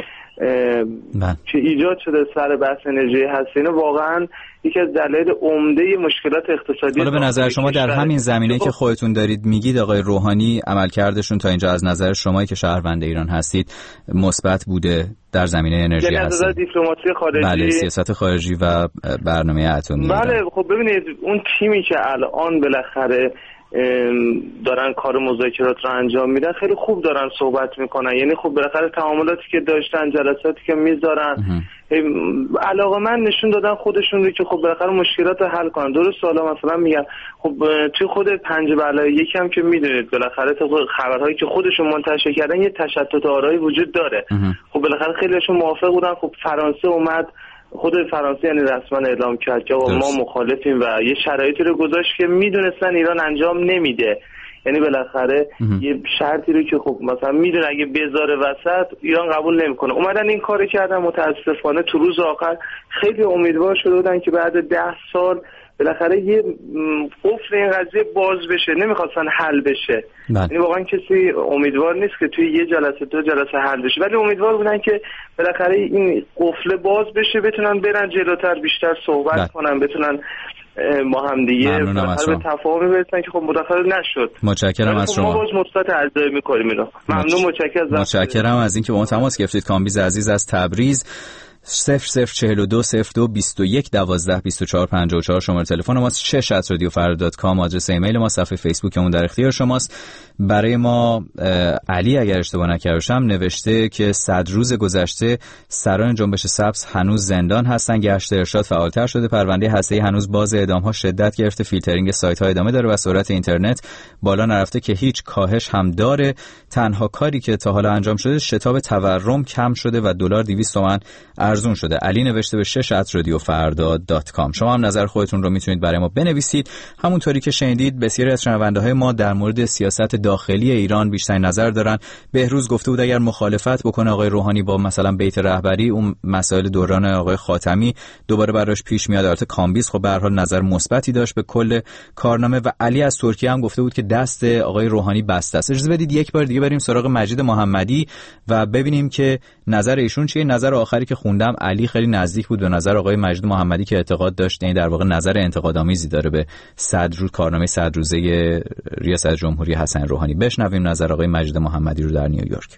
که ایجاد شده سر بحث انرژی هسته‌ای واقعا یکی از دلایل عمده مشکلات اقتصادی. حالا به نظر شما در همین زمینه که خودتون دارید میگید آقای روحانی عملکردشون تا اینجا از نظر شمایی که شهروند ایران هستید مثبت بوده در زمینه انرژی هسته‌ای؟ از نظر دیپلماسی خارجی، بله، سیاست خارجی و برنامه اتمی. بله خب ببینید اون تیمی که الان بالاخره دارن کار مذاکرات رو انجام میدن خیلی خوب دارن صحبت میکنن، یعنی خب بالاخره تعاملاتی که داشتن، جلساتی که میذارن علاقه‌مند نشون دادن خودشون رو که خب بالاخره مشکلات رو حل کنن. درست حالا مثلا میگم خب توی خود پنج بلای یکم که میدونید بالاخره طبق خبرهایی که خودشون منتشر کردن یه تشتت آرایی وجود داره. خب بالاخره خیلیشون موافق بودن. خب فرانسه اومد، خود فرانسه یعنی رسما اعلام کرد که ما مخالفیم و یه شرایطی رو گذاشت که میدونستن ایران انجام نمیده، یعنی بالاخره یه شرطی رو که خب مثلا میدونه اگه بذاره وسط ایران قبول نمیکنه. اومدن این کارو کردن. متاسفانه تو روز آخر خیلی امیدوار شده بودن که بعد ده سال بالاخره یه قفل این قضیه باز بشه، نمیخواستن حل بشه. یعنی واقعا کسی امیدوار نیست که توی یه جلسه دو جلسه حل بشه، ولی امیدوار بودن که بالاخره این قفل باز بشه، بتونن برن جلوتر بیشتر صحبت بله. کنن، بتونن ما هم دیگه به تفاهمی برسن که خب مداخله نشد. متشکرم از شما. ما باز مثبت ارزیابی می‌کنیم اینا. ممنون، متشکرم. متشکرم از اینکه با ما تماس گرفتید. کامبیز عزیز از تبریز. صفر صفر چهل و دو صفر دو بیست و یک دوازده بیست و چهار پنجاه و چهار شماره تلفن ماست. شش ات رادیو فردا دات کام آدرس ایمیل ما. صفحه فیسبوکمون در اختیار شماست. برای ما علی اگر اشتباه نکردم نوشته که صد روز گذشته سران جنبش سبز هنوز زندان هستن، گشت ارشاد فعالتر شده، پرونده هسته‌ای هنوز باز، اعدام‌ها شدت گرفته، فیلترینگ سایت‌ها ادامه داره و سرعت اینترنت بالا نرفته که هیچ کاهش هم داره. تنها کاری که تا حالا انجام شده شتاب تورم کم شده و دلار دویست تومان ارزون شده. علی نوشته به شش ات رادیو فردا دات کام. شما هم نظر خودتون رو میتونید برای ما بنویسید. همونطوری که شنیدید بسیاری از شنونده‌های ما در مورد سیاست داخلی ایران بیشتر نظر دارن. بهروز گفته بود اگر مخالفت بکنه آقای روحانی با مثلا بیت رهبری، اون مسائل دوران آقای خاتمی دوباره براش پیش میاد. البته کامبیز خب به هر حال نظر مثبتی داشت به کل کارنامه. و علی از ترکیه هم گفته بود که دست آقای روحانی بسته است. اجازه بدید یک بار دیگه بریم سراغ مجید محمدی و ببینیم که نظر ایشون چیه. نظر آخری که خوندم علی خیلی نزدیک بود به نظر آقای مجید محمدی که اعتقاد داشت، یعنی در واقع نظر انتقادآمیزی داره به صد روز کارنامه صد روزه ریاست جمهوری حسن روحانی. بشنویم نظر آقای مجید محمدی رو در نیویورک.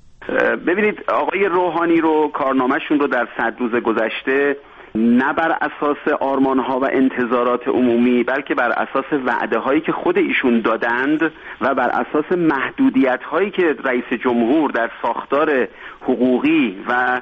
ببینید آقای روحانی رو کارنامه‌شون رو در صد روز گذشته نه بر اساس آرمان‌ها و انتظارات عمومی بلکه بر اساس وعده‌هایی که خود ایشون دادند و بر اساس محدودیت‌هایی که رئیس جمهور در ساختار حقوقی و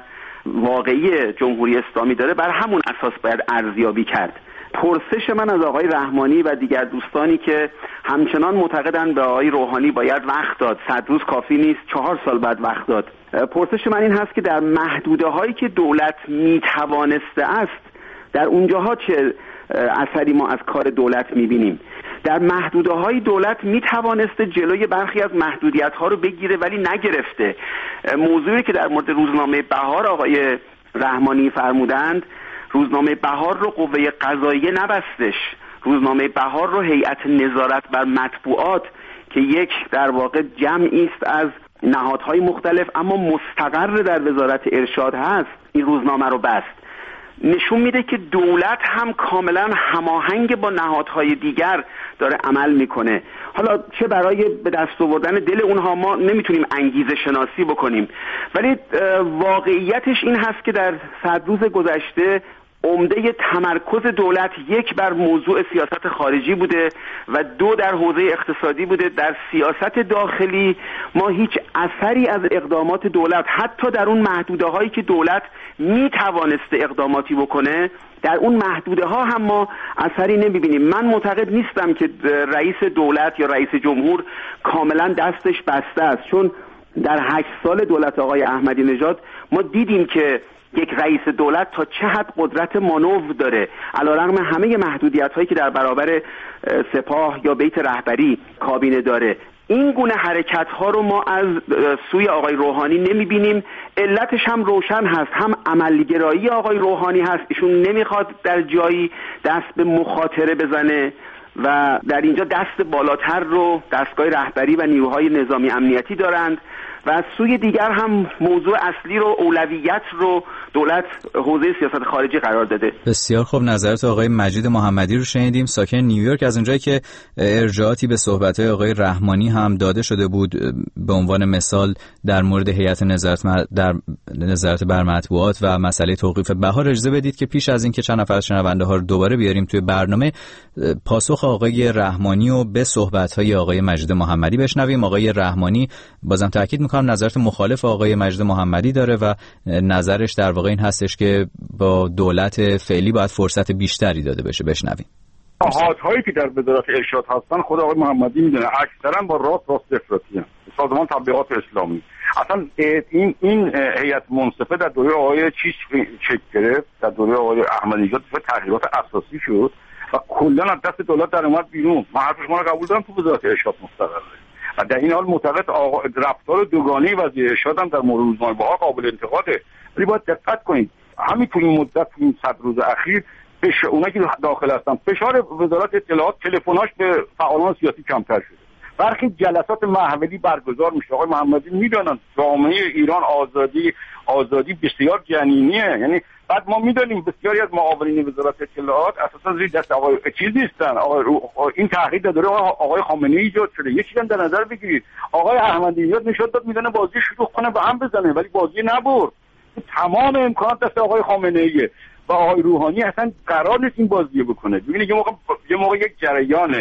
واقعی جمهوری اسلامی داره بر همون اساس باید ارزیابی کرد. پرسش من از آقای رحمانی و دیگر دوستانی که همچنان معتقدند به آقای روحانی باید وقت داد، صد روز کافی نیست، چهار سال بعد وقت داد، پرسش من این هست که در محدوده هایی که دولت میتوانسته است در اونجاها چه اثری ما از کار دولت میبینیم؟ در محدوده های دولت میتوانسته جلوی برخی از محدودیت ها رو بگیره ولی نگرفته. موضوعی که در مورد روزنامه بهار آقای رحمانی فرمودند، روزنامه بهار رو قوه قضاییه نبستش، روزنامه بهار رو هیئت نظارت بر مطبوعات که یک در واقع جمعی است از نهادهای مختلف اما مستقر در وزارت ارشاد هست، این روزنامه رو بست. نشون میده که دولت هم کاملا هماهنگ با نهادهای دیگر داره عمل میکنه. حالا چه برای به دست آوردن دل اونها ما نمیتونیم انگیزه شناسی بکنیم، ولی واقعیتش این هست که در صد روز گذشته عمده تمرکز دولت یک بر موضوع سیاست خارجی بوده و دو در حوزه اقتصادی بوده. در سیاست داخلی ما هیچ اثری از اقدامات دولت حتی در اون محدوده هایی که دولت می توانسته اقداماتی بکنه در اون محدوده ها هم ما اثری نمیبینیم. من معتقد نیستم که رئیس دولت یا رئیس جمهور کاملا دستش بسته است، چون در هشت سال دولت آقای احمدی نژاد ما دیدیم که یک رئیس دولت تا چه حد قدرت مانور داره علیرغم همه محدودیت هایی که در برابر سپاه یا بیت رهبری کابینه داره. این گونه حرکت ها رو ما از سوی آقای روحانی نمیبینیم. علتش هم روشن هست، هم عملگرایی آقای روحانی هست، ایشون نمیخواد در جایی دست به مخاطره بزنه و در اینجا دست بالاتر رو دستگاه رهبری و نیروهای نظامی امنیتی دارند و از سوی دیگر هم موضوع اصلی رو اولویت رو دولت حوزه سیاست خارجی قرار داده. بسیار خوب، نظرات آقای مجید محمدی رو شنیدیم، ساکن نیویورک. از اونجایی که ارجاعاتی به صحبت‌های آقای رحمانی هم داده شده بود به عنوان مثال در مورد هیئت نظارت در نظارت بر مطبوعات و مسئله توقیف بهار، اجازه بدید که پیش از اینکه چند نفر از شنونده ها رو دوباره بیاریم توی برنامه پاسخ آقای رحمانی و به صحبت‌های آقای مجید محمدی بشنویم. آقای رحمانی بازم تاکید می‌کنم نظرات مخالف آقای مجید محمدی داره و نظرش در واقع این هستش که با دولت فعلی باید فرصت بیشتری داده بشه. بشنویم. نهادهایی که در وزارت ارشاد هستن خود آقای محمدی میدونه اکثرا با راست راست افراطی هستن. سازمان تبلیغات اسلامی اصلا این این هیئت منصفه در دوره آقای چیز چک گرفت، در دوره آقای احمدی نژاد به تغییرات اساسی شد و کلا از دست دولت در اومد بیرون. من حرف شما رو قبول دارم، تو وزارت ارشاد مستقره و در این حال معتقد آقا رفتار دوگانه وزیر ارشاد هم در مورد روزنامه بهار قابل انتقاده. ولی باید دقت کنید همین تو این مدت تو این صد روز اخیر اونایی که داخل هستن فشار وزارت اطلاعات تلفناش به فعالان سیاسی کمتر شده. برخی جلسات محولی برگزار میشه. آقای محمدی میدونن جامعه ایران آزادی آزادی بسیار جنینیه، یعنی بعد ما میدونیم بسیاری از معاونین وزارت اطلاعات اساسا زیر دست آقای چیز نیستن. آقای این تحقیق داره آقای خامنه‌ای ایجاد شده. یه چیزی در نظر بگیرید، آقای احمدی نژاد نشد داد میدونه بازی شروع کنه به هم بزنه، ولی بازی نبرد. تمام امکانات دست آقای خامنه‌ایه و آقای روحانی اصلا قرار نیست این بازی بکنه. ببینید یه موقع یه موقع یک جریان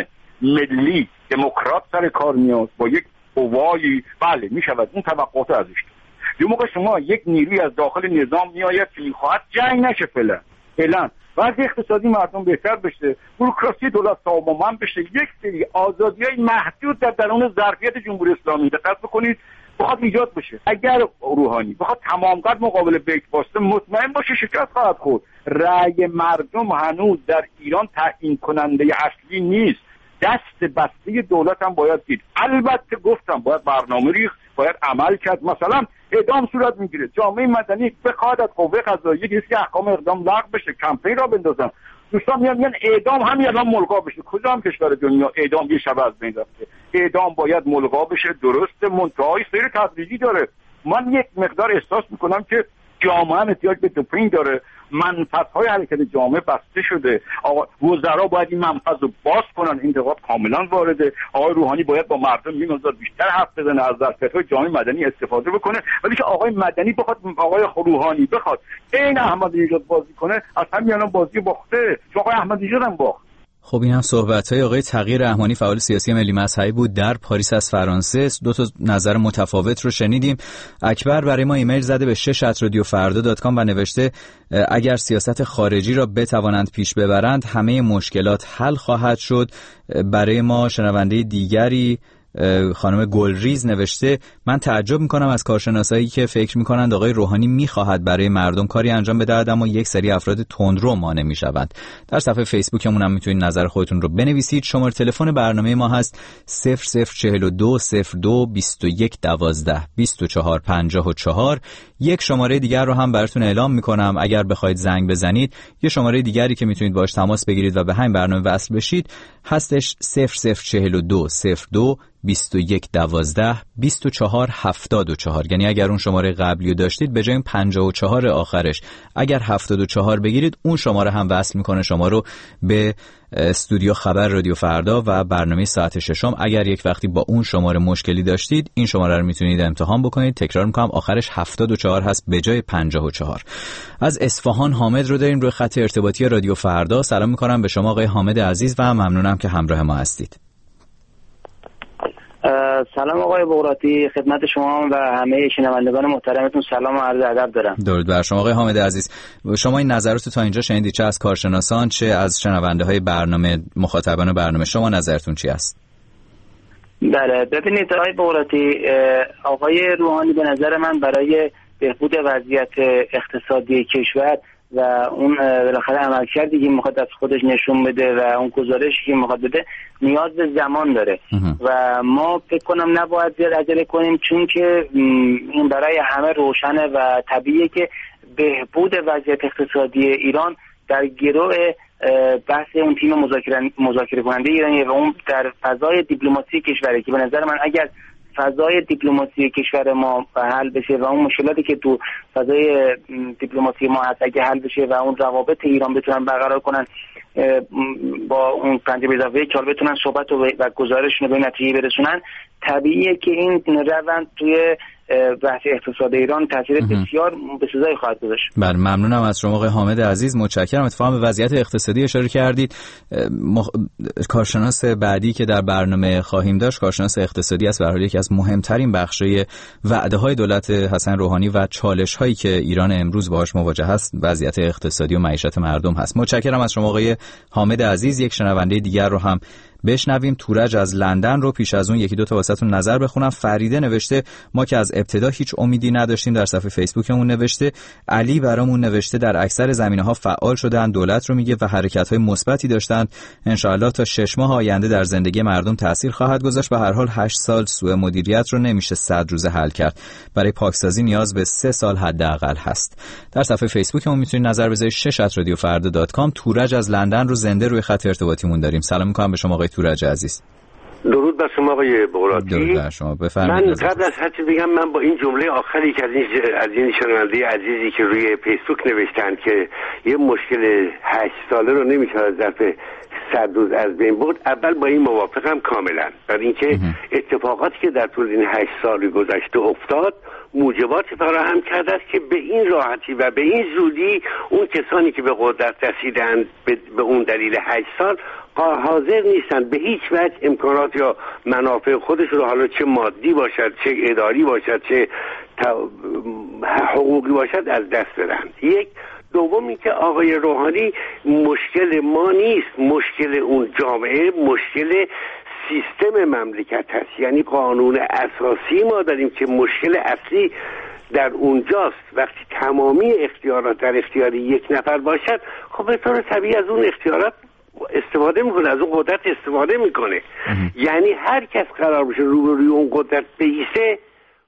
ملی دموکرات سر کار میاد با یک قوایی، بله میشود اون توقعات ازش. یه موقع شما یک نیروی از داخل نظام میآید که میخواهد جنگ نشه، فعلا فعلا وضع اقتصادی مردم بهتر بشه، بوروکراسی دولت تمام بشه، یک سری آزادی‌های محدود در درون ظرفیت جمهوری اسلامی دقت بکنید بخواد ایجاد بشه. اگر روحانی بخواد تمام قد مقابل بیت باسته، مطمئن باشه شکست خواهد خورد. رأی مردم هنوز در ایران تعیین کننده اصلی نیست. دست بسته دولت هم باید دید. البته گفتم باید برنامه ریخت، باید عمل کرد. مثلا اعدام صورت میگیره، جامعه مدنی بخواد از قوه قضاییه که احکام اقدام لغو بشه، کمپین را بندازن. دوستان میگن میگن اعدام همین الان ملغا بشه. کجا هم کشور دنیا اعدام یه شب از بین رفته؟ اعدام باید ملغا بشه. درسته منتهای سیر تدریجی داره. من یک مقدار احساس میکنم که جامعه هم احتیاج به دوپینگ داره. منفذهای حرکت جامعه بسته شده. آقا وزرا باید این منفذ رو باز کنن. انتقاد کاملا وارده. آقای روحانی باید با مردم یه مقدار بیشتر حرف بزنه، از ظرفیت‌های جامعه مدنی استفاده بکنه. ولی که آقای مدنی بخواد آقای روحانی بخواد این احمدی نژاد بازی کنه، از همین الان بازی باخته. چون آقای احمدی نژاد هم باخت. خب این هم صحبت‌های آقای تغییر رحمانی، فعال سیاسی ملی مذهبی بود در پاریس از فرانسه. دو تا نظر متفاوت رو شنیدیم. اکبر برای ما ایمیل زده به شش ات رادیو فردا دات کام و نوشته اگر سیاست خارجی را بتوانند پیش ببرند همه مشکلات حل خواهد شد. برای ما شنونده دیگری خانم گلریز نوشته من تعجب میکنم از کارشناسایی که فکر میکنند آقای روحانی میخواهد برای مردم کاری انجام بدهد اما یک سری افراد تندرو مانع میشوند. در صفحه فیسبوکمون هم میتونید نظر خودتون رو بنویسید. شماره تلفن برنامه ما هست صفر صفر چهل و دو صفر دو بیست و یک دوازده بیست و چهار پنجاه و چهار. یک شماره دیگر رو هم براتون اعلام میکنم اگر بخواید زنگ بزنید. یه شماره دیگری که میتونید باهاش تماس بگیرید و به همین برنامه وصل بشید هستش صفر صفر چهل و دو صفر دو بیست و یک دوازده بیست و چهار هفتاد و چهار. یعنی اگر اون شماره قبلی رو داشتید به جای پنجاه و چهار آخرش اگر هفتاد و چهار بگیرید اون شماره هم وصل میکنه شما رو به استودیو خبر رادیو فردا و برنامه ساعت ششم. اگر یک وقتی با اون شماره مشکلی داشتید این شماره رو میتونید امتحان بکنید. تکرار میکنم آخرش هفتاد و چهار هست به جای پنجاه و چهار. از اصفهان حامد رو داریم روی خط ارتباطی رادیو فردا. سلام میکنم به شما آقای حامد عزیز و ممنونم که همراه ما هستید. سلام آقای بغراتی، خدمت شما و همه شنوندگان محترمتون سلام و عرض ادب دارم. درود بر شما آقای حامد عزیز. شما این نظرات تا اینجا شنیدید، چه از کارشناسان چه از شنونده های برنامه، مخاطبان برنامه، شما نظرتون چی است؟ بله ببینید آقای بغراتی، آقای روحانی به نظر من برای بهبود وضعیت اقتصادی کشور و اون بالاخره عملکردی که میخواد از خودش نشون بده و اون گزارشی که میخواد بده نیاز به زمان داره و ما فکر کنم نباید عجله کنیم، چون که این برای همه روشنه و طبیعیه که بهبود وضعیت اقتصادی ایران در گروه بحث اون تیم مذاکره مذاکره کننده ایرانیه و اون در فضای دیپلماسی کشوره که به نظر من اگر فضای دیپلماسی کشور ما حل بشه و اون مشکلاتی که تو فضای دیپلماسی ما هست اگه حل بشه و اون روابط ایران بتونن برقرار کنن با اون پنجه اضافه که بتونن صحبت و گزارششون رو به نتیجه برسونن، طبیعیه که این روند توی بحث اقتصاد ایران تاثیر بسیار بسزایی خواهد گذاشت. بله ممنونم از شما آقای حامد عزیز، متشکرم. اتفاقا به وضعیت اقتصادی اشاره کردید. مخ... کارشناس بعدی که در برنامه خواهیم داشت کارشناس اقتصادی است، به هر حال یکی از مهمترین بخشای وعده‌های دولت حسن روحانی و چالش‌هایی که ایران امروز باهاش مواجه است وضعیت اقتصادی و معیشت مردم هست. متشکرم از شما آقای حامد عزیز. یک شنونده دیگر رو هم بشنویم. تورج از لندن رو پیش از اون یکی دو تا واسهتون نظر بخونم. فریده نوشته ما که از ابتدا هیچ امیدی نداشتیم، در صفحه فیسبوکمون نوشته. علی برامون نوشته در اکثر زمینه‌ها فعال شدن، دولت رو میگه و حرکت‌های مثبتی داشتن. ان شاءالله تا شش ماه آینده در زندگی مردم تاثیر خواهد گذاشت. به هر حال هشت سال سوء مدیریت رو نمیشه صد روزه حل کرد. برای پاکسازی نیاز به سه سال حداقل هست. در صفحه فیسبوکمون میتونید نظر بذارید شش ات رادیو فردا دات کام. تورج از لندن رو زنده روی خط ارتباطیمون داریم. سلام می‌کنم به شما آقای تورج عزیز. درود بر شما آقای بغراتی. درود بر شما. بفرمایید. من قبل از هر چیز بگم، من با این جمله آخری که از این از این شنونده عزیزی که روی فیسبوک نوشتن که یه مشکل هشت ساله رو نمیشه از ظرف صد روز از بین برد، اول با این موافقم کاملا، برای اینکه اتفاقاتی که در طول این هشت سال گذشته افتاد موجباتی فراهم کرده است که به این راحتی و به این زودی اون کسانی که به قدرت رسیدند به اون دلیل هشت سال حاضر نیستند به هیچ وجه امکانات یا منافع خودش رو، حالا چه مادی باشد چه اداری باشد چه حقوقی باشد، از دست بدن. یک دوم این که آقای روحانی مشکل ما نیست، مشکل اون جامعه، مشکل سیستم مملکت هست. یعنی قانون اساسی ما داریم که مشکل اصلی در اونجاست. وقتی تمامی اختیارات در اختیار یک نفر باشد، خب به طور طبیعی از اون اختیارات استفاده میکنه، از اون قدرت استفاده میکنه. یعنی هر کس قرار باشه روبروی اون قدرت بیسته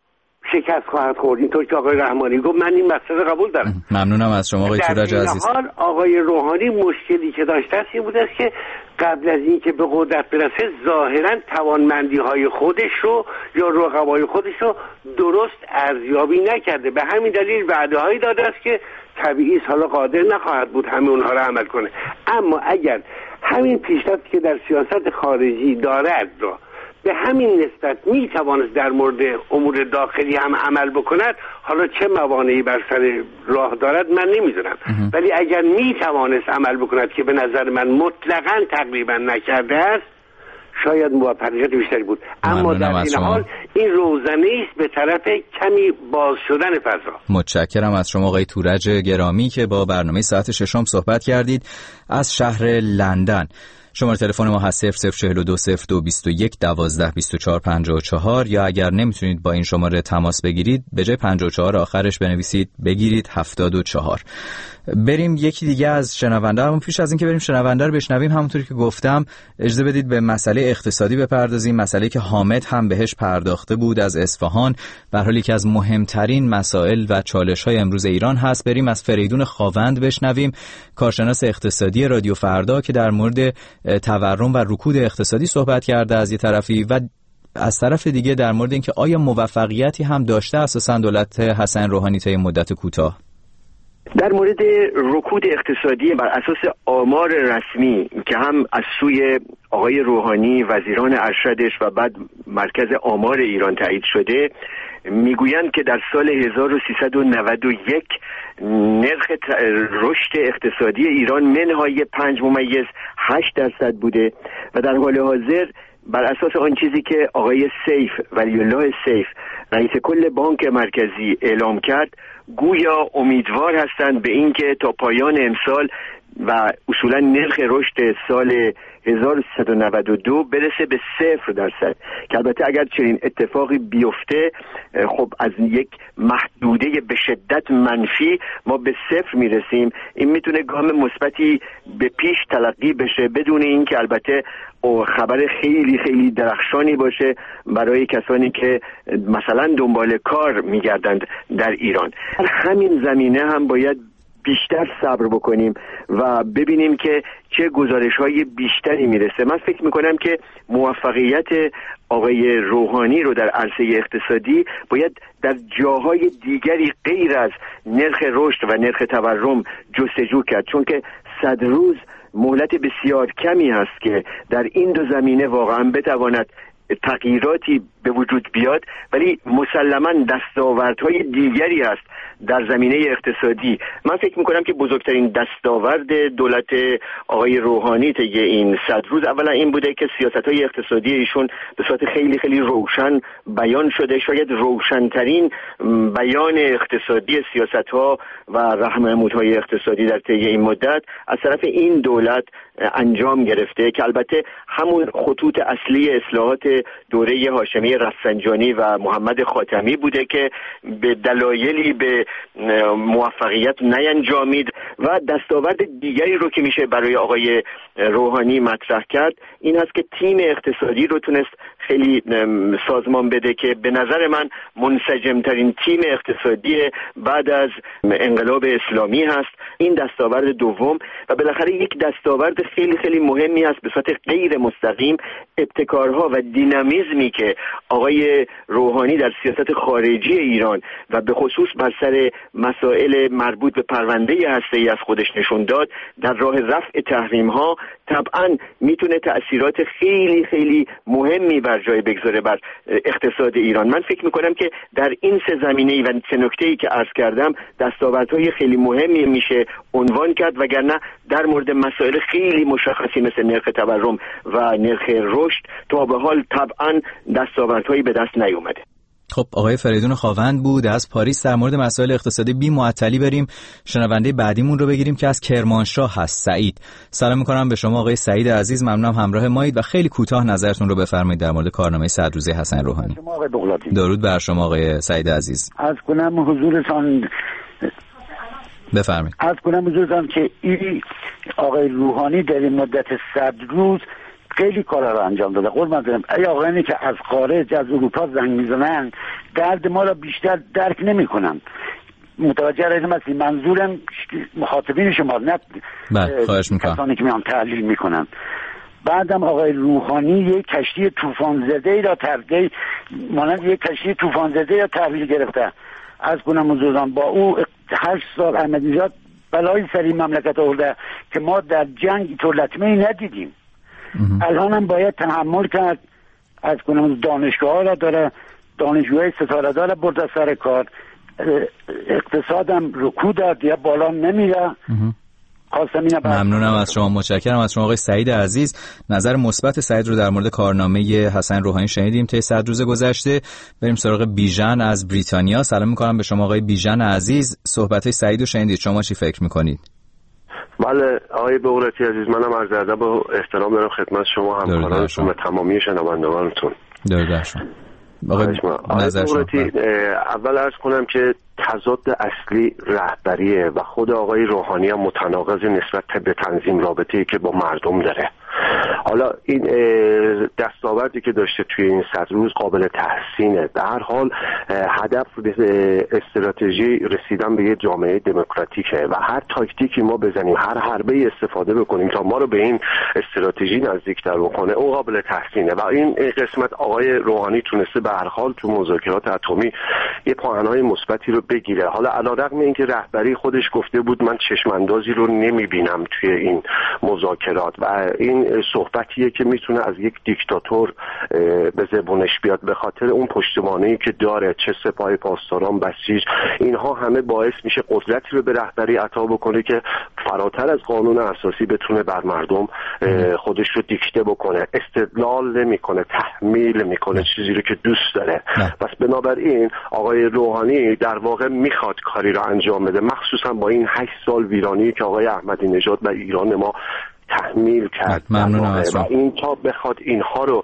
شکست خواهد خورد. اینطور که آقای رحمانی گفت، من این مسئله قبول دارم. ممنونم از شما آقای تورج عزیز. در این حال آقای روحانی مشکلی که داشته است این بوده است که قبل از این که به قدرت برسه ظاهرا توانمندی های خودش رو یا رقبای خودش رو درست ارزیابی نکرده، به همین دلیل وعده هایی داده است که طبیعی حالا قادر نخواهد بود همه اونها رو عمل کنه. اما اگر همین پیشرفتی که در سیاست خارجی دارد رو به همین نسبت می توانست در مورد امور داخلی هم عمل بکند، حالا چه موانعی بر سر راه دارد من نمیدونم، ولی اگر می توانست عمل بکند که به نظر من مطلقاً تقریبا نکرده است، شاید موفقیت بیشتری بود. اما در این حال این روزنه است به طرف کمی باز شدن فضا. متشکرم از شما آقای تورج گرامی که با برنامه ساعت ششم صحبت کردید از شهر لندن. شماره تلفن ما هست صفر صفر چهل و دو صفر دو بیست و یک دوازده بیست و چهار پنجاه و چهار، یا اگر نمیتونید با این شماره تماس بگیرید به جای پنجاه و چهار آخرش بنویسید بگیرید هفتاد و چهار. بریم یکی دیگه از شنونده همون. پیش از اینکه بریم شنونده رو بشنویم، همونطوری که گفتم اجازه بدید به مسئله اقتصادی بپردازیم، مسئله که حامد هم بهش پرداخته بود از اصفهان، به حالی که از مهمترین مسائل و چالش‌های امروز ایران هست. بریم از فریدون خاوند بشنویم، کارشناس اقتصادی رادیو فردا، که در مورد تورم و رکود اقتصادی صحبت کرده از یه طرفی، و از طرف دیگه در مورد اینکه آیا موفقیتی هم داشته اساساً دولت حسن روحانی تا مدت کوتاه. در مورد رکود اقتصادی بر اساس آمار رسمی که هم از سوی آقای روحانی، وزیران ارشدش و بعد مرکز آمار ایران تایید شده، میگویند که در سال هزار و سیصد و نود و یک نرخ رشد اقتصادی ایران منهای پنج ممیز هشت درصد بوده و در حال حاضر بر اساس آن چیزی که آقای سیف ولی الله سیف رئیس کل بانک مرکزی اعلام کرد، گویا امیدوار هستند به اینکه تا پایان امسال و اصولا نرخ رشد سال هزار و سیصد و نود و دو برسه به صفر درصد، که البته اگر چنین اتفاقی بیفته خب از یک محدوده به شدت منفی ما به صفر میرسیم. این میتونه گام مثبتی به پیش تلقی بشه بدون اینکه البته خبر خیلی خیلی درخشانی باشه برای کسانی که مثلا دنبال کار میگردند در ایران. در همین زمینه هم باید بیشتر صبر بکنیم و ببینیم که چه گزارش‌های بیشتری میرسه. من فکر میکنم که موفقیت آقای روحانی رو در عرصه اقتصادی باید در جاهای دیگری غیر از نرخ رشد و نرخ تورم جستجو کرد، چون که صد روز مهلت بسیار کمی هست که در این دو زمینه واقعا بتواند تغییراتی به وجود بیاد، ولی مسلماً دستاوردهای دیگری هست در زمینه اقتصادی. من فکر میکنم که بزرگترین دستاورد دولت آقای روحانی طی این صد روز اولا این بوده که سیاستهای اقتصادی ایشون به صورت خیلی خیلی روشن بیان شده، شاید روشنترین بیان اقتصادی سیاستها و راهنمودهای اقتصادی در طی این مدت از طرف این دولت انجام گرفته، که البته همون خطوط اصلی اصلاحات دوره هاشمی رفسنجانی و محمد خاتمی بوده که به دلایلی به موفقیت نینجامید و دستاورد دیگری رو که میشه برای آقای روحانی مطرح کرد این است که تیم اقتصادی رو تونست خیلی سازمان بده که به نظر من منسجمترین تیم اقتصادی بعد از انقلاب اسلامی هست. این دستاورد دوم و بالاخره یک دستاورد خیلی خیلی مهمی است به صورت غیر مستقیم ابتکارها و دینامیزمی که آقای روحانی در سیاست خارجی ایران و به خصوص بر سر مسائل مربوط به پرونده هسته‌ای از خودش نشون داد در راه رفع تحریم ها طبعا میتونه تأثیرات خیلی خیلی مهمی بر جای بگذاره بر اقتصاد ایران. من فکر میکنم که در این سه زمینه و سه نکته‌ای که عرض کردم دستاوردهای خیلی مهمی میشه عنوان کرد، وگرنه در مورد مسائل خیلی مشخصی مثل نرخ تورم و نرخ رشد تا به حال طبعا دستاوردهایی به دست نیومده. خب آقای فریدون خاوند بود از پاریس. در مورد مسائل اقتصادی بی معطلی بریم شنونده بعدیمون رو بگیریم که از کرمانشاه هست. سعید. سلام میکنم به شما آقای سعید عزیز، ممنونم همراه مایید و خیلی کوتاه نظرتون رو بفرمایید در مورد کارنامه صد روزه حسن روحانی. شما آقای بغلاتی. درود بر شما آقای سعید عزیز. از کنم حضورتان بفرمایید. از کنم حضورتان که این آقای روحانی در این مدت صد روز خیلی کارا رو انجام داده. قربان برم ای آقایانی که از خارج از اروپا زنگ میزنن درد ما رو بیشتر درک نمیکنن. متوجه رایتم هستی؟ منظورم مخاطبین شما نه کسانی که میان تحلیل میکنن. بعدم آقای روحانی یک کشتی طوفان زده ای را تحویل مانند یک کشتی طوفان زده ای را تحویل گرفته. از کنم حضورتان با او هشت سال احمدی نژاد بلای سری مملکت آورده که ما در جنگ طور لطمه ای ندیدیم. الان هم باید تحمل کرد. از کنم دانشگاه ها را داره، دانشجوهای ستاره داره برده سر کار، اقتصادم رکود داد یا بالا نمیره. ممنونم از شما، متشکرم از شما آقای سعید عزیز. نظر مثبت سعید رو در مورد کارنامه حسن روحانی شنیدیم طی صد روز گذشته. بریم سراغ بیژن از بریتانیا. سلام میکنم به شما آقای بیژن عزیز. صحبت سعید رو شنیدید، شما چی فکر میکنید؟ بله آقای بغراتی عزیز، منم عرض ادب و احترام دارم خدمت شما همکارانتون و تمامی شنوندگانتون. درود بر شما. آقای بغراتی اول عرض کنم که تضاد اصلی رهبریه و خود آقای روحانی هم متناقض نسبت به تنظیم رابطه‌ای که با مردم داره. حالا این دستاوردی که داشته توی این صد روز قابل تحسینه. در هر حال هدف استراتژی رسیدن به یه جامعه دموکراتیکه و هر تاکتیکی ما بزنیم، هر حربه استفاده بکنیم تا ما رو به این استراتژی نزدیکتر بکنه اون قابل تحسینه و این قسمت آقای روحانی تونسته به هر حال تو مذاکرات اتمی یه پاهن‌های مثبتی رو بگیره. حالا علیرغم اینکه رهبری خودش گفته بود من چشم اندازی رو نمیبینم توی این مذاکرات و این صحبتیه که میتونه از یک دیکتاتور به زبونش بیاد به خاطر اون پشتوانه‌ای که داره، چه سپاه پاسداران، بسیج، اینها همه باعث میشه قدرتی رو به رهبری عطا بکنه که فراتر از قانون اساسی بتونه بر مردم خودش رو دیکته بکنه. استدلال نمیکنه، تحمیل میکنه چیزی رو که دوست داره. پس بنابراین آقای روحانی در واقع میخواد کاری رو انجام بده، مخصوصا با این هشت سال ویرانی که آقای احمدی نژاد و ایران ما تحمیل کرد. ممنونم و این تا بخواد اینها رو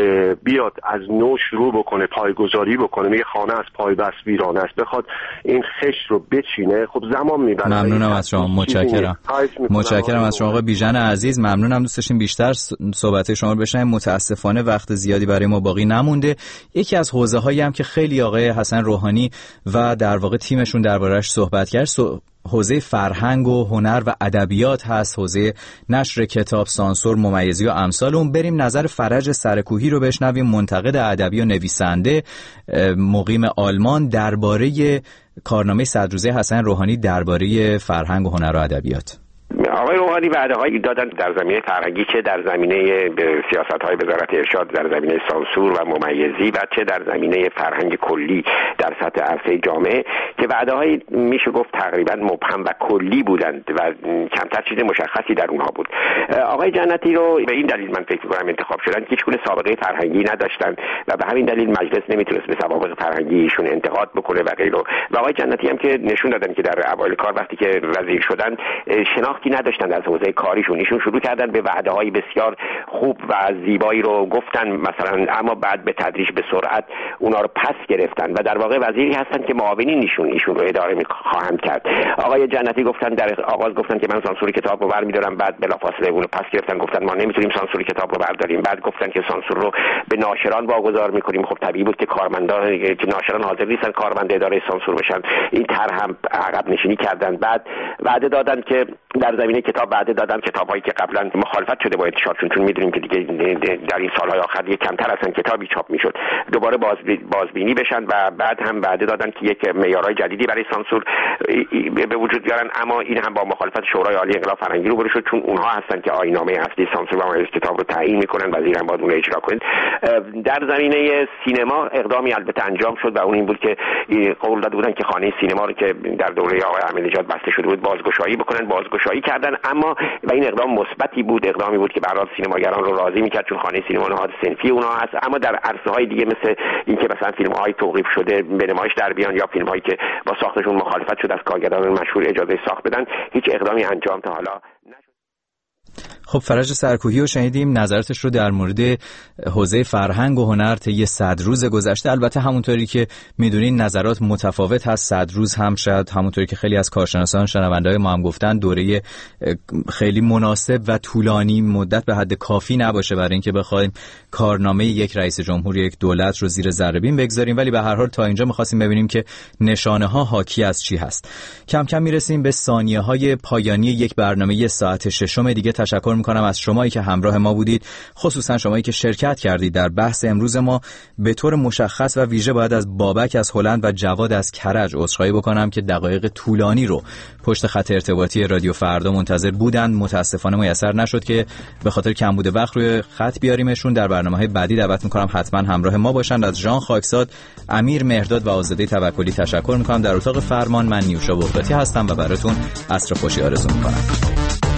بیاد از نو شروع بکنه، پایگذاری بکنه، میگه خانه از پای بس ویرانه است، بخواد این خش رو بچینه، خب زمان میبره. ممنونم از شما، متشکرم. متشکرم از شما آقای بیژن عزیز. ممنونم، دوست داشتیم بیشتر صحبت شما رو بشنویم. متاسفانه وقت زیادی برای ما باقی نمونده. یکی از حوزه‌هایی هم که خیلی آقای حسن روحانی و در واقع تیمشون درباره‌اش صحبت کرد حوزه فرهنگ و هنر و ادبیات هست، حوزه نشر کتاب، سانسور، ممیزی و امثال اون. بریم نظر فرج سرکوهی رو بشنویم، منتقد ادبی و نویسنده مقیم آلمان، درباره کارنامه صد روزه حسن روحانی درباره فرهنگ و هنر و ادبیات. آقای روحانی وعده‌هایی دادن در زمینه فرهنگی، چه در زمینه سیاست‌های وزارت ارشاد در زمینه سانسور و ممیزی و چه در زمینه فرهنگ کلی در سطح عرصه جامعه که وعده‌هایی میشه گفت تقریبا مبهم و کلی بودند و کمتر چیز مشخصی در اونها بود. آقای جنتی رو به این دلیل من فکر می‌کنم انتخاب شدن که هیچگونه سابقه فرهنگی نداشتن و به همین دلیل مجلس نمیتونست به سوابق فرهنگی ایشون انتقاد بکنه و غیره. و آقای جنتی هم که نشون دادن که در اوایل کار وقتی که وزیر شدن شناختی نداشتن نوشتند از حوزه کاریشون. ایشون شروع کردن به وعده‌های بسیار خوب و زیبایی رو گفتن مثلا، اما بعد به تدریج به سرعت اونا رو پس گرفتن و در واقع وزیری هستن که معاونینشون ایشون رو اداره می‌خواهند کرد. آقای جنتی گفتن در آغاز گفتن که من سانسور کتاب رو برمی‌دارم، بعد بلافاصله اون رو پس گرفتن گفتن ما نمیتونیم سانسور کتاب رو برداریم. بعد گفتن که سانسور رو به ناشران واگذار می‌کنیم. خب طبیعی بود که کارمندان که ناشران حاضر نیستن کارمند اداره سانسور بشن. این طرح هم عقب نشینی کردن. بعد وعده دادن که در زمینه کتاب وعده دادن کتاب‌هایی که قبلا مخالفت شده با انتشارشون، چون می‌دونیم که دیگه در این سال‌های آخر یک کمتر اصلا کتابی چاپ می‌شد، دوباره باز بازبینی بشن و بعد هم وعده دادن که یک معیارهای جدیدی برای سانسور به وجود بیارن. اما این هم با مخالفت شورای عالی انقلاب فرهنگی روبرو شد، چون اونها هستن که آیین‌نامه اصلی سانسور و مجلس کتاب رو تعیین می‌کنن، وزیر هم باید اون رو اجرا کنه. در زمینه سینما اقدامی البته انجام شد و اون این بود که قول داده بودن که خانه سینما رو که در دوره آقای احمدی‌نژاد بسته شده بود بازگشایی بکنن، بازگشایی کردن. اما و این اقدام مثبتی بود، اقدامی بود که برای سینماگران رو راضی می‌کرد، چون خانه سینما نهاد صنفی اونها هست. اما در عرصه‌های دیگه مثل اینکه مثلا فیلم‌های توقیف شده به نمایش در بیان یا فیلم‌هایی که با ساختشون مخالفت شده از کارگردانان مشهور اجازه ساخت بدن، هیچ اقدامی انجام تا حالا نشد. خب فرج سرکوهی رو شنیدیم نظراتش رو در مورد حوزه فرهنگ و هنر طی صد روز گذشته. البته همونطوری که میدونین نظرات متفاوت هست. صد روز هم شاید همونطوری که خیلی از کارشناسان شنونده‌های ما هم گفتن دوره خیلی مناسب و طولانی مدت به حد کافی نباشه برای اینکه بخوایم کارنامه یک رئیس جمهور یک دولت رو زیر ذره بین بگذاریم، ولی به هر حال تا اینجا می‌خواستیم ببینیم که نشانه ها حاکی از چی هست. کم کم میرسیم به ثانیه‌های پایانی یک برنامه ساعت ششم دیگه. تشکر میکنم از شمایی که همراه ما بودید، خصوصا شمایی که شرکت کردید در بحث امروز ما. به طور مشخص و ویژه باید از بابک از هلند و جواد از کرج عذرخواهی بکنم که دقایق طولانی رو پشت خط ارتباطی رادیو فردا منتظر بودند. متاسفانه میسر نشد که به خاطر کمبود وقت روی خط بیاریمشون. در برنامه‌های بعدی دعوت میکنم حتما همراه ما باشند. از ژان خاکساد، امیر مهرداد و آزاده توکلی تشکر میکنم. در اتاق فرمان من نیوشا بغراتی هستم و براتون عصر خوشی آرزو میکنم.